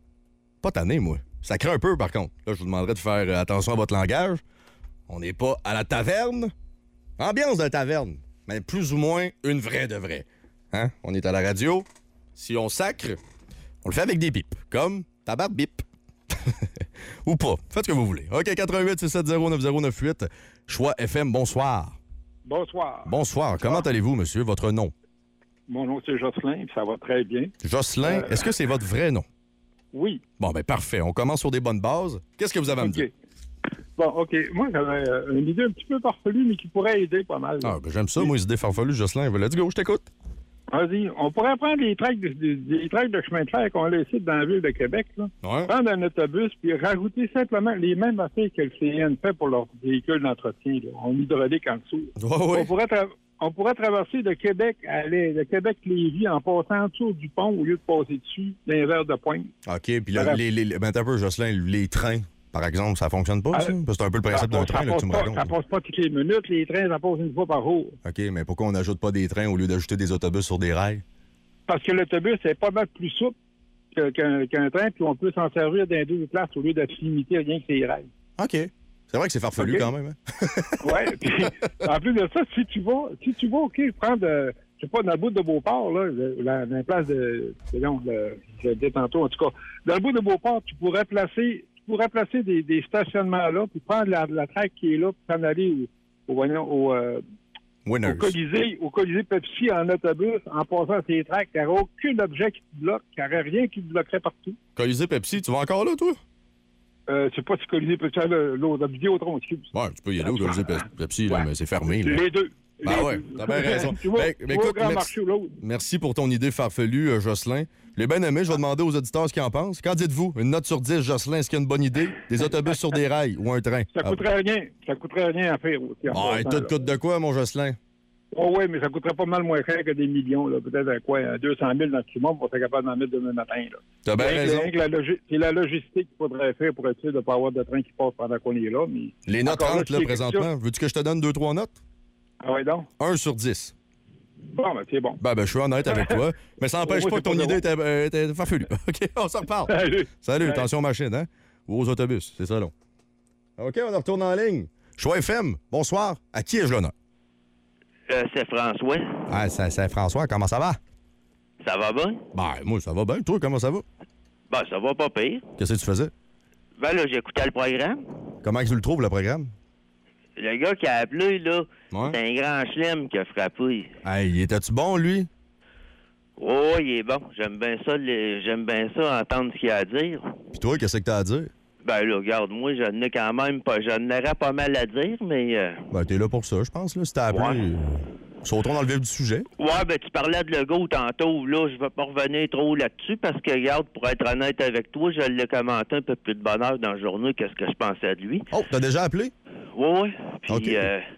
Pas tanné, moi. Ça craint un peu, par contre. Là, je vous demanderais de faire attention à votre langage. On n'est pas à la taverne. Ambiance de taverne, mais plus ou moins une vraie de vraie. Hein? On est à la radio. Si on sacre, on le fait avec des bips, comme tabac bip. Ou pas. Faites ce que vous voulez. OK, 88-670-9098. Choix FM, bonsoir. Bonsoir. Bonsoir. Comment allez-vous, monsieur? Votre nom? Mon nom, c'est Jocelyn, puis ça va très bien. Jocelyn, est-ce que c'est votre vrai nom? Oui. Bon, ben parfait. On commence sur des bonnes bases. Qu'est-ce que vous avez à me dire? Bon, OK. Moi, j'avais une idée un petit peu farfelue, mais qui pourrait aider pas mal. Ah, ben j'aime ça, moi, les idées farfelues, Jocelyn. Let's go, je t'écoute. Vas-y. On pourrait prendre des tracts de chemin de fer qu'on laissait dans la ville de Québec, là. Ouais. Prendre un autobus, puis rajouter simplement les mêmes affaires que le CN fait pour leurs véhicules d'entretien, là. On hydraulique en dessous. Ouais. On pourrait traverser de Québec à de Québec-Lévis en passant en dessous du pont au lieu de passer dessus d'un verre de pointe. OK, puis là, ben, un peu, Jocelyn, les trains, par exemple, ça fonctionne pas, ça? Parce que c'est un peu le principe d'un train, là, que tu me racontes. Ça passe pas toutes les minutes. Les trains, ça passe une fois par jour. OK, mais pourquoi on n'ajoute pas des trains au lieu d'ajouter des autobus sur des rails? Parce que l'autobus est pas mal plus souple qu'un train, puis on peut s'en servir dans deux places au lieu d'être limité rien que les rails. OK. C'est vrai que c'est farfelu quand même. Hein? Oui. En plus de ça, si tu vas, OK, prendre, je sais pas, dans le bout de Beauport, là, dans la place de, je le dis tantôt, en tout cas, dans le bout de Beauport, tu pourrais placer des stationnements là, puis prendre la traque qui est là, puis t'en aller au Colisée Pepsi en autobus, en passant ces tracks. Il n'y aurait aucun objet qui te bloque, il n'y aurait rien qui te bloquerait partout. Colisée Pepsi, tu vas encore là, toi? Je sais pas si Colisée Pepsi, l'autre, Vidéotron, excuse. Ouais, tu peux y aller au Colisée Pepsi, là, mais c'est fermé. Là. Les deux. Ben ouais, t'as bien raison. Écoute, merci pour ton idée farfelue, Jocelyn. Je l'ai bien aimé, je vais demander aux auditeurs ce qu'ils en pensent. Qu'en dites-vous? Une note sur 10, Jocelyn, est-ce qu'il y a une bonne idée? Des autobus sur des rails ou un train? Ça coûterait rien. Ça coûterait rien à faire aussi. Ah, tout coûte de quoi, mon Jocelyn? Oh oui, mais ça coûterait pas mal moins cher que des millions. Là. Peut-être à quoi? 200 000 maximum pour être capable d'en mettre demain matin. Là. T'as bien raison. C'est la logistique qu'il faudrait faire pour être sûr de ne pas avoir de train qui passe pendant qu'on est là. Mais les notes rentrent, là, présentement. Veux-tu que je te donne 2-3 notes? Ah oui, donc? 1 sur 10. Bon, ben c'est bon. Ben, je suis honnête avec toi. Mais ça n'empêche pas que ton idée était farfelue. OK, on s'en reparle. Salut, attention aux machines, hein? Ou aux autobus, c'est ça, long. OK, on retourne en ligne. Choix FM, bonsoir. À qui ai-je l'honneur? C'est François. Ah, c'est François, comment ça va? Ça va bien? Ben, moi, ça va bien. Toi, comment ça va? Ben, ça va pas pire. Qu'est-ce que tu faisais? Ben là, j'écoutais le programme. Comment tu le trouves, le programme? Le gars qui a appelé, là, c'est un grand chelem qui a frappé. Hey, était-tu bon, lui? Oh, il est bon. J'aime bien ça, entendre ce qu'il a à dire. Puis toi, qu'est-ce que t'as à dire? Ben là, regarde, moi, j'en ai quand même pas. J'en aurais pas mal à dire, mais... Ben, t'es là pour ça, je pense, là. Si t'as appelé, sautons dans le vif du sujet. Ouais, ben, tu parlais de Legault tantôt, là. Je vais pas revenir trop là-dessus, parce que, regarde, pour être honnête avec toi, je l'ai commenté un peu plus de bonne heure dans le journal, qu'est-ce que je pensais de lui. Oh, t'as déjà appelé? Oui. Puis,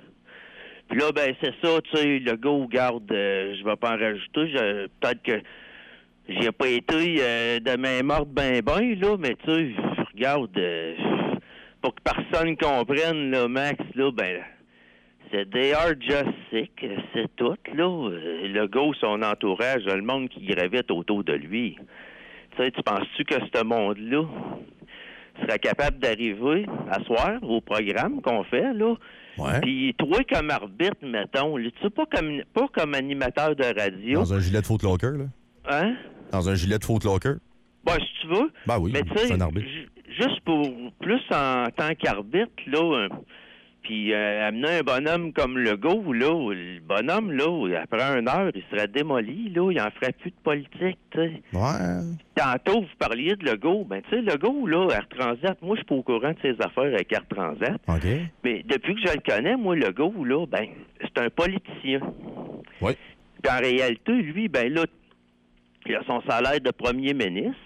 puis là, ben, c'est ça, tu sais, Legault, garde, je vais pas en rajouter. Peut-être que j'ai pas été de main morte ben, là, mais tu sais, regarde, pour que personne comprenne, là, Max, là, ben, c'est they are just sick, c'est tout, là. Legault, son entourage, le monde qui gravite autour de lui. Tu sais, tu penses-tu que ce monde-là serait capable d'arriver à soir au programme qu'on fait, là? Ouais. Puis toi, comme arbitre, mettons, là, tu sais, pas comme animateur de radio. Dans un gilet de Footlocker, là? Hein? Dans un gilet de Footlocker? Ben, si tu veux. Ben oui, mais c'est un arbitre. Juste pour plus en tant qu'arbitre, là, puis amener un bonhomme comme Legault, là, le bonhomme, là, après 1 heure, il serait démoli, là, il en ferait plus de politique, tu sais. Ouais. Tantôt, vous parliez de Legault. Ben, tu sais, Legault, là, Air Transat, moi, je suis pas au courant de ses affaires avec Air Transat. OK. Mais depuis que je le connais, moi, Legault, là, ben, c'est un politicien. Oui. Puis en réalité, lui, ben, là, il a son salaire de premier ministre.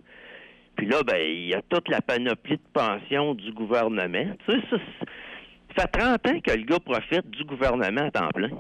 Puis là, ben, il a toute la panoplie de pensions du gouvernement. Tu sais, ça fait 30 ans que le gars profite du gouvernement à temps plein.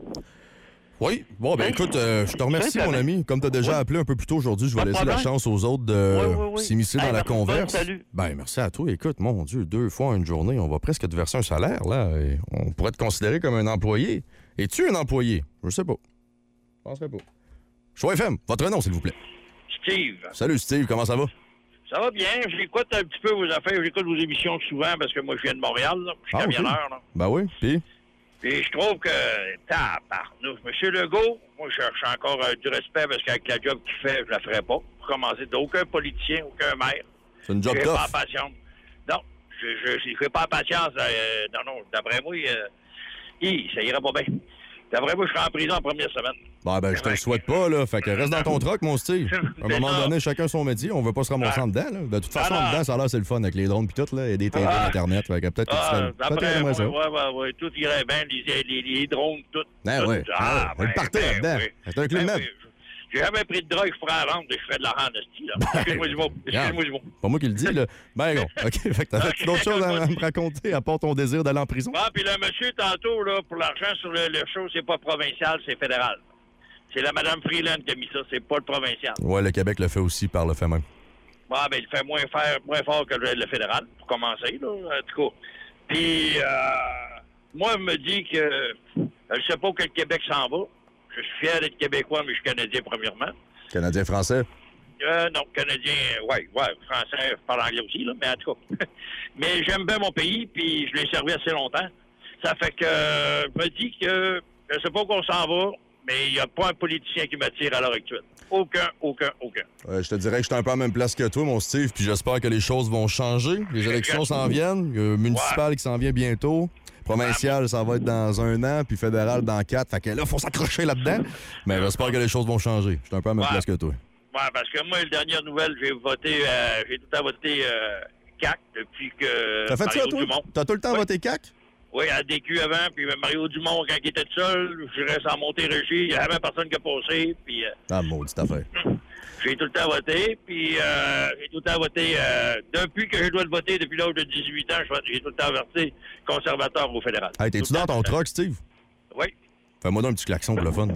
Oui. Bon, ben écoute, je te remercie, mon ami. Comme tu as déjà appelé un peu plus tôt aujourd'hui, je vais laisser la chance aux autres de s'immiscer dans la converse. Salut. Ben, merci à toi. Écoute, mon Dieu, 2 fois en une journée, on va presque te verser un salaire, là. Et on pourrait te considérer comme un employé. Es-tu un employé? Je sais pas. Je penserais pas. Choix FM, votre nom, s'il vous plaît. Steve. Salut, Steve. Comment ça va? Ça va bien. J'écoute un petit peu vos affaires. J'écoute vos émissions souvent parce que moi, je viens de Montréal. Là. Je suis camionneur. Là. Ben oui. Puis? Et je trouve que, tabarnouche, M. Legault, moi, je cherche encore du respect parce qu'avec la job qu'il fait, je la ferais pas. Pour commencer, d'aucun politicien, aucun maire C'est une job je tough. pas la patience. Non, je fais pas la patience. Non, d'après moi, ça ira pas bien. D'après moi, je serai en prison en première semaine. Ben, je te le souhaite pas, là. Fait que reste dans ton truck, mon Steve. À un moment donné, chacun son métier. On veut pas se ramasser en dedans, là. De toute façon, en dedans, ça a l'air, c'est le fun avec les drones pis tout, là. Et des TV, Internet. Fait que peut-être que tu serais... Après, aimerais ça. ouais, tout irait bien. Les drones, tout. Ben tout. ouais. Le party là-dedans. C'est un clé de même. J'ai jamais pris de drogue, je prends la vente et je fais de la randestie, là. Excuse-moi du mot. Excuse-moi du mot. Pas moi qui le dis, là. Ben, non. OK. Fait que t'as fait d'autres choses à me raconter à part ton désir d'aller en prison? Ah, puis le monsieur, tantôt, là, pour l'argent sur le show, c'est pas provincial, c'est fédéral. C'est la Madame Freeland qui a mis ça, c'est pas le provincial. Ouais, le Québec le fait aussi par le fait même. Ah, ben, il fait moins fort que le fédéral, pour commencer, là, en tout cas. Puis, moi, je me dis que je sais pas où que le Québec s'en va. Je suis fier d'être Québécois, mais je suis Canadien, premièrement. Canadien-Français? Non, Canadien, ouais, français, je parle anglais aussi, là, mais en tout cas. Mais j'aime bien mon pays, puis je l'ai servi assez longtemps. Ça fait que je me dis que je sais pas où on s'en va, mais il n'y a pas un politicien qui m'attire à l'heure actuelle. Aucun. Je te dirais que je suis un peu à la même place que toi, mon Steve, puis j'espère que les choses vont changer. Les élections s'en viennent. Il y a municipal qui s'en vient bientôt. Provincial, ça va être dans 1 an, puis fédéral dans 4. Fait que là, il faut s'accrocher là-dedans. Mais j'espère que les choses vont changer. Je suis un peu à la même place que toi. Ouais, parce que moi, la dernière nouvelle, j'ai tout le temps voté CAQ depuis que. T'as fait ça, toi? T'as tout le temps voté CAQ? Oui, à DQ avant, puis Mario Dumont, quand il était tout seul, je reste en Montérégie, il n'y avait personne qui a passé, puis... maudite affaire. J'ai tout le temps voté, puis j'ai tout le temps voté... depuis que je dois le voter, depuis l'âge de 18 ans, j'ai tout le temps voté conservateur au fédéral. Hey, t'es-tu dans ton truck, Steve? Oui. Fais-moi donc un petit klaxon pour le fun.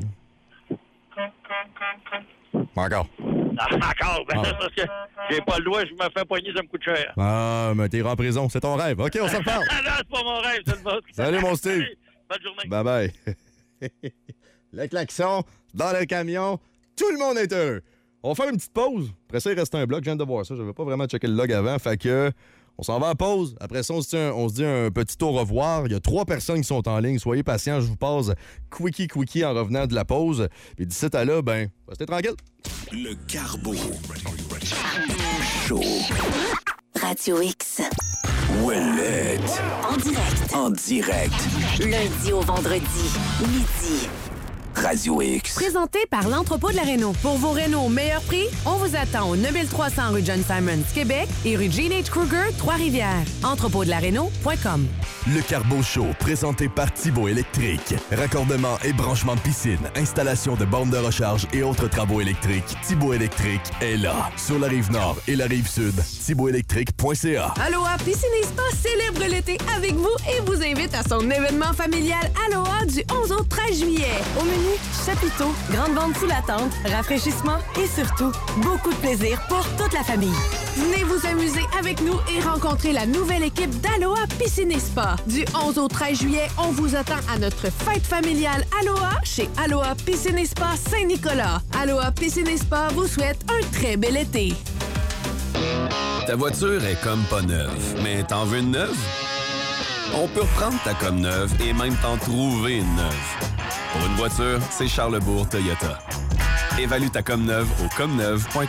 Encore. Encore, parce que j'ai pas le doigt, je me fais poigner, ça me coûte cher. Ah, mais t'es en prison, c'est ton rêve. OK, on s'en reparle. Non, c'est pas mon rêve, c'est le vôtre. Salut, mon Steve. Bonne journée. Bye-bye. Le klaxon, dans le camion, tout le monde est heureux. On va faire une petite pause. Après ça, il reste un bloc. Je viens de voir ça. Je n'avais pas vraiment checké le log avant. Fait que on s'en va en pause. Après ça, on se dit un petit au revoir. Il y a 3 personnes qui sont en ligne. Soyez patients. Je vous passe quickie en revenant de la pause. Puis d'ici à là, restez tranquille. Le Carbo Show. Radio X. Ouellette. En direct. Lundi au vendredi, midi. Radio X. Présenté par l'Entrepôt de la Réno. Pour vos Rénaux au meilleur prix, on vous attend au 9300 rue John Simons, Québec et rue Gene H. Kruger, Trois-Rivières. Entrepôtdelaréno.com. Le Carbo Show, présenté par Thibaut Électrique. Raccordement et branchement de piscine, installation de bornes de recharge et autres travaux électriques. Thibaut Électrique est là. Sur la rive nord et la rive sud, thibautélectrique.ca. Aloha Piscine et Spa célèbre l'été avec vous et vous invite à son événement familial Aloha du 11 au 13 juillet. Au menu, chapiteaux, grande vente sous la tente, rafraîchissement et surtout, beaucoup de plaisir pour toute la famille. Venez vous amuser avec nous et rencontrer la nouvelle équipe d'Aloha Piscine et Spa. Du 11 au 13 juillet, on vous attend à notre fête familiale Aloha chez Aloha Piscine et Spa Saint-Nicolas. Aloha Piscine et Spa vous souhaite un très bel été. Ta voiture est comme pas neuve, mais t'en veux une neuve? On peut reprendre ta comme neuve et même t'en trouver une neuve. Pour une voiture, c'est Charlesbourg Toyota. Évalue ta comme neuve au comneuve.com.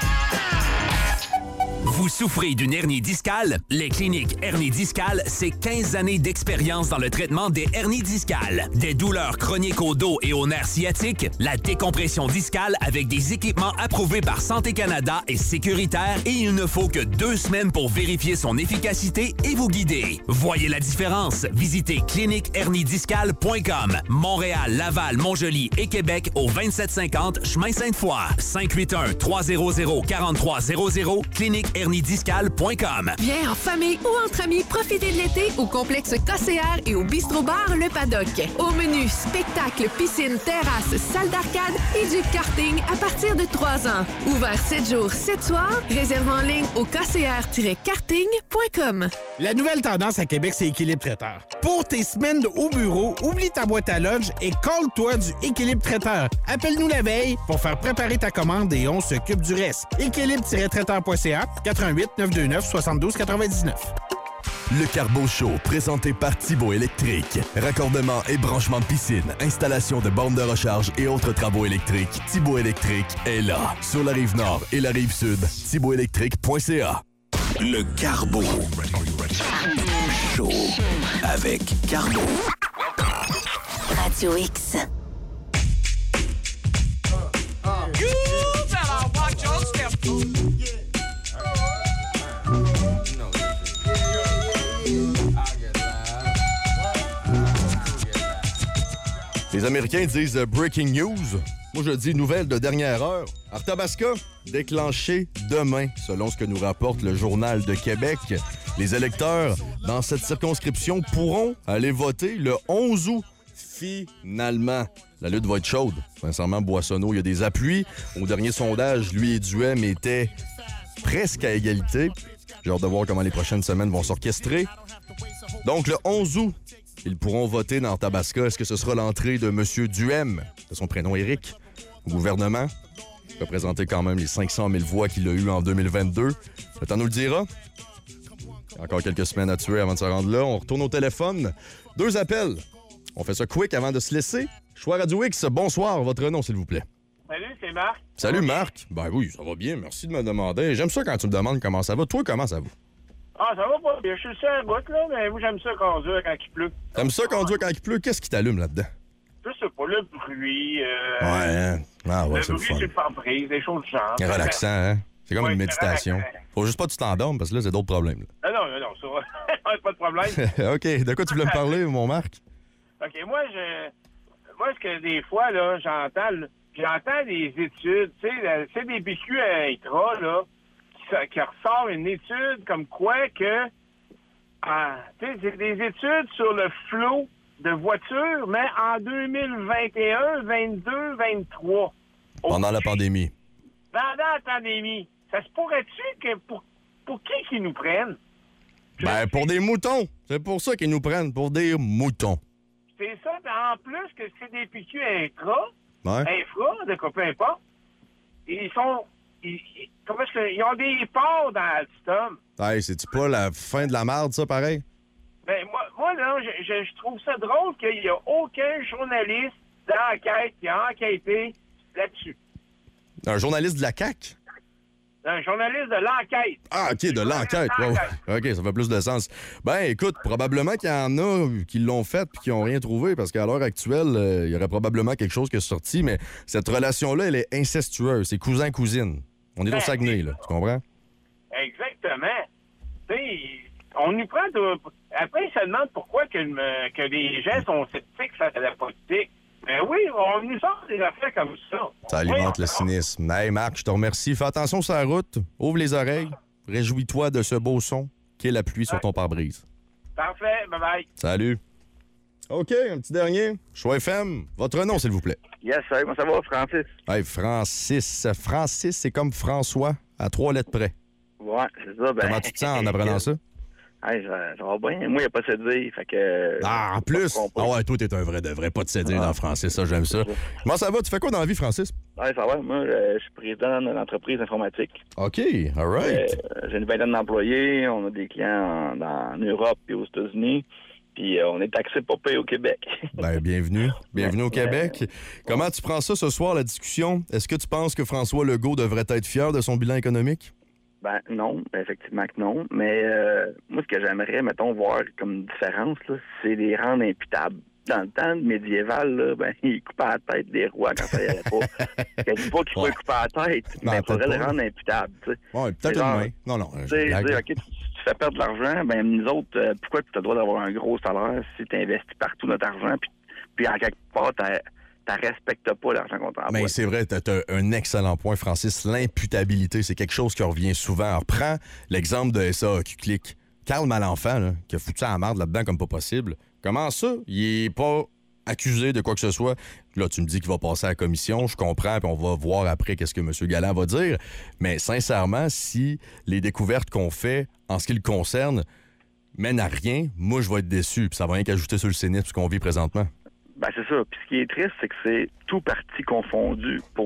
Vous souffrez d'une hernie discale? Les cliniques Hernie Discale, c'est 15 années d'expérience dans le traitement des hernies discales. Des douleurs chroniques au dos et aux nerfs sciatiques, la décompression discale avec des équipements approuvés par Santé Canada est sécuritaire et il ne faut que 2 semaines pour vérifier son efficacité et vous guider. Voyez la différence. Visitez cliniquehernidiscale.com. Montréal, Laval, Montjoly et Québec au 2750 Chemin Sainte-Foy. 581-300-4300, cliniquehernidiscale.com. Viens en famille ou entre amis profiter de l'été au complexe KCR et au Bistro-Bar Le Paddock. Au menu, spectacle, piscine, terrasse, salle d'arcade et du karting à partir de 3 ans. Ouvert 7 jours, 7 soirs. Réserve en ligne au kcr-karting.com. La nouvelle tendance à Québec, c'est Équilibre Traiteur. Pour tes semaines au bureau, oublie ta boîte à lunch et colle-toi du Équilibre Traiteur. Appelle-nous la veille pour faire préparer ta commande et on s'occupe du reste. Équilibre-traiteur.ca 88 929 72 99. Le Carbo Show, présenté par Thibaut Électrique. Raccordement et branchement de piscine, installation de bornes de recharge et autres travaux électriques. Thibaut Électrique est là. Sur la rive nord et la rive sud, thibautélectrique.ca. Le Carbo. Show avec Carbo. Radio X. Les Américains disent breaking news. Moi, je dis nouvelle de dernière heure. Arthabasca, déclenché demain, selon ce que nous rapporte le Journal de Québec. Les électeurs dans cette circonscription pourront aller voter le 11 août. Finalement, la lutte va être chaude. Sincèrement, Boissonneau, il y a des appuis. Au dernier sondage, lui et Duhem étaient presque à égalité. J'ai hâte de voir comment les prochaines semaines vont s'orchestrer. Donc, le 11 août, ils pourront voter dans Arthabasca. Est-ce que ce sera l'entrée de M. Duhem, de son prénom Éric, au gouvernement? Il va présenter quand même les 500 000 voix qu'il a eues en 2022. Le temps nous le dira. Il y a encore quelques semaines à tuer avant de se rendre là. On retourne au téléphone. 2 appels. On fait ça quick avant de se laisser. Choix Radio X, bonsoir. Votre nom, s'il vous plaît. Salut, c'est Marc. Salut, Marc. Ben oui, ça va bien. Merci de me demander. J'aime ça quand tu me demandes comment ça va. Toi, comment ça va? Ah, ça va pas bien. Je suis sur la route, là, mais moi, j'aime ça conduire quand il pleut. T'aimes ça conduire quand il pleut? Qu'est-ce qui t'allume là-dedans? Je sais pas, le bruit. Ouais, hein? Ah ouais, le c'est le bruit, fun. c'est le pare-brise, des choses du genre. C'est relaxant, hein? C'est comme Ouais, une c'est méditation. relaxant. Faut juste pas que tu t'endormes parce que là, c'est d'autres problèmes. Non, ça va. Pas de problème. OK. De quoi tu voulais me parler, mon Marc? OK, moi, ce que des fois, là, j'entends des études, tu sais, le CDPQ Intra, là, qui ressort une étude comme quoi que, tu sais, c'est des études sur le flot de voitures, mais en 2021, 22, 23. Pendant la pandémie. Pendant la pandémie. Ça se pourrait-tu que pour qui qu'ils nous prennent? Ben, pour des moutons. C'est pour ça qu'ils nous prennent, pour des moutons. C'est ça, en plus que c'est des PQ infra, de quoi, peu importe, ils sont... comment est-ce que... Ils ont des ports dans Alstom. Hey, c'est-tu pas la fin de la merde, ça, pareil? Ben, moi là, je trouve ça drôle qu'il n'y a aucun journaliste d'enquête qui a enquêté là-dessus. Un journaliste de la CAQ? Un journaliste de l'enquête. Ah, OK, de l'enquête. Ouais. OK, ça fait plus de sens. Ben, écoute, probablement qu'il y en a qui l'ont fait et qui n'ont rien trouvé parce qu'à l'heure actuelle, il y aurait probablement quelque chose qui est sorti, mais cette relation-là, elle est incestueuse. C'est cousin-cousine. On est au Saguenay, là. Tu comprends? Exactement. Tu sais, on y prend... Après, ils se demandent pourquoi que les gens sont sceptiques face à la politique. Ben oui, on nous sort des affaires comme ça. Ça alimente le cynisme. Hey, Marc, je te remercie. Fais attention sur la route. Ouvre les oreilles. Réjouis-toi de ce beau son qu'est la pluie sur ton pare-brise. Parfait. Bye-bye. Salut. OK, un petit dernier. Choix FM. Votre nom, s'il vous plaît. Yes, comment ça va, Francis? Hey, Francis. Francis, c'est comme François, à 3 lettres près. Ouais, c'est ça. Ben... Comment tu te sens en apprenant ça? Hey, ça va bien. Moi, il n'y a pas de cédé, fait que... Ah, en plus? Ah ouais, toi, t'es un vrai de vrai. Pas de cédé dans Francis, ça, j'aime ça. Comment ça va? Tu fais quoi dans la vie, Francis? Ouais, ça va. Moi, je suis président d'une entreprise informatique. OK, all right. J'ai une vingtaine d'employés. On a des clients en Europe et aux États-Unis. Puis on est taxé pour payer au Québec. Ben, bienvenue. Bienvenue au Québec. Comment tu prends ça ce soir, la discussion? Est-ce que tu penses que François Legault devrait être fier de son bilan économique? Ben non, effectivement que non. Mais moi, ce que j'aimerais, mettons, voir comme différence, là, c'est les rendre imputables. Dans le temps médiéval, là, ben, ils coupaient la tête des rois quand ça y allait pas. Je dis pas qu'il faut couper la tête, mais il faudrait les rendre imputables. T'sais. Ouais, peut-être une main. Non. Tu sais, OK, tu fais perdre de l'argent, ben nous autres, pourquoi tu as le droit d'avoir un gros salaire si tu investis partout notre argent, puis en quelque part, tu respectes pas l'argent qu'on t'envoie. Mais c'est vrai, tu as un excellent point, Francis. L'imputabilité, c'est quelque chose qui revient souvent. Alors, prends l'exemple de SAQ Click. Carl Malenfant, là, qui a foutu la merde là-dedans comme pas possible. Comment ça? Il est pas accusé de quoi que ce soit. Là, tu me dis qu'il va passer à la commission. Je comprends, puis on va voir après qu'est-ce que M. Galland va dire. Mais sincèrement, si les découvertes qu'on fait en ce qui le concerne mènent à rien, moi, je vais être déçu. Puis ça va rien qu'ajouter sur le cynisme qu'on vit présentement. Ben, c'est ça. Puis ce qui est triste, c'est que c'est tout parti confondu pour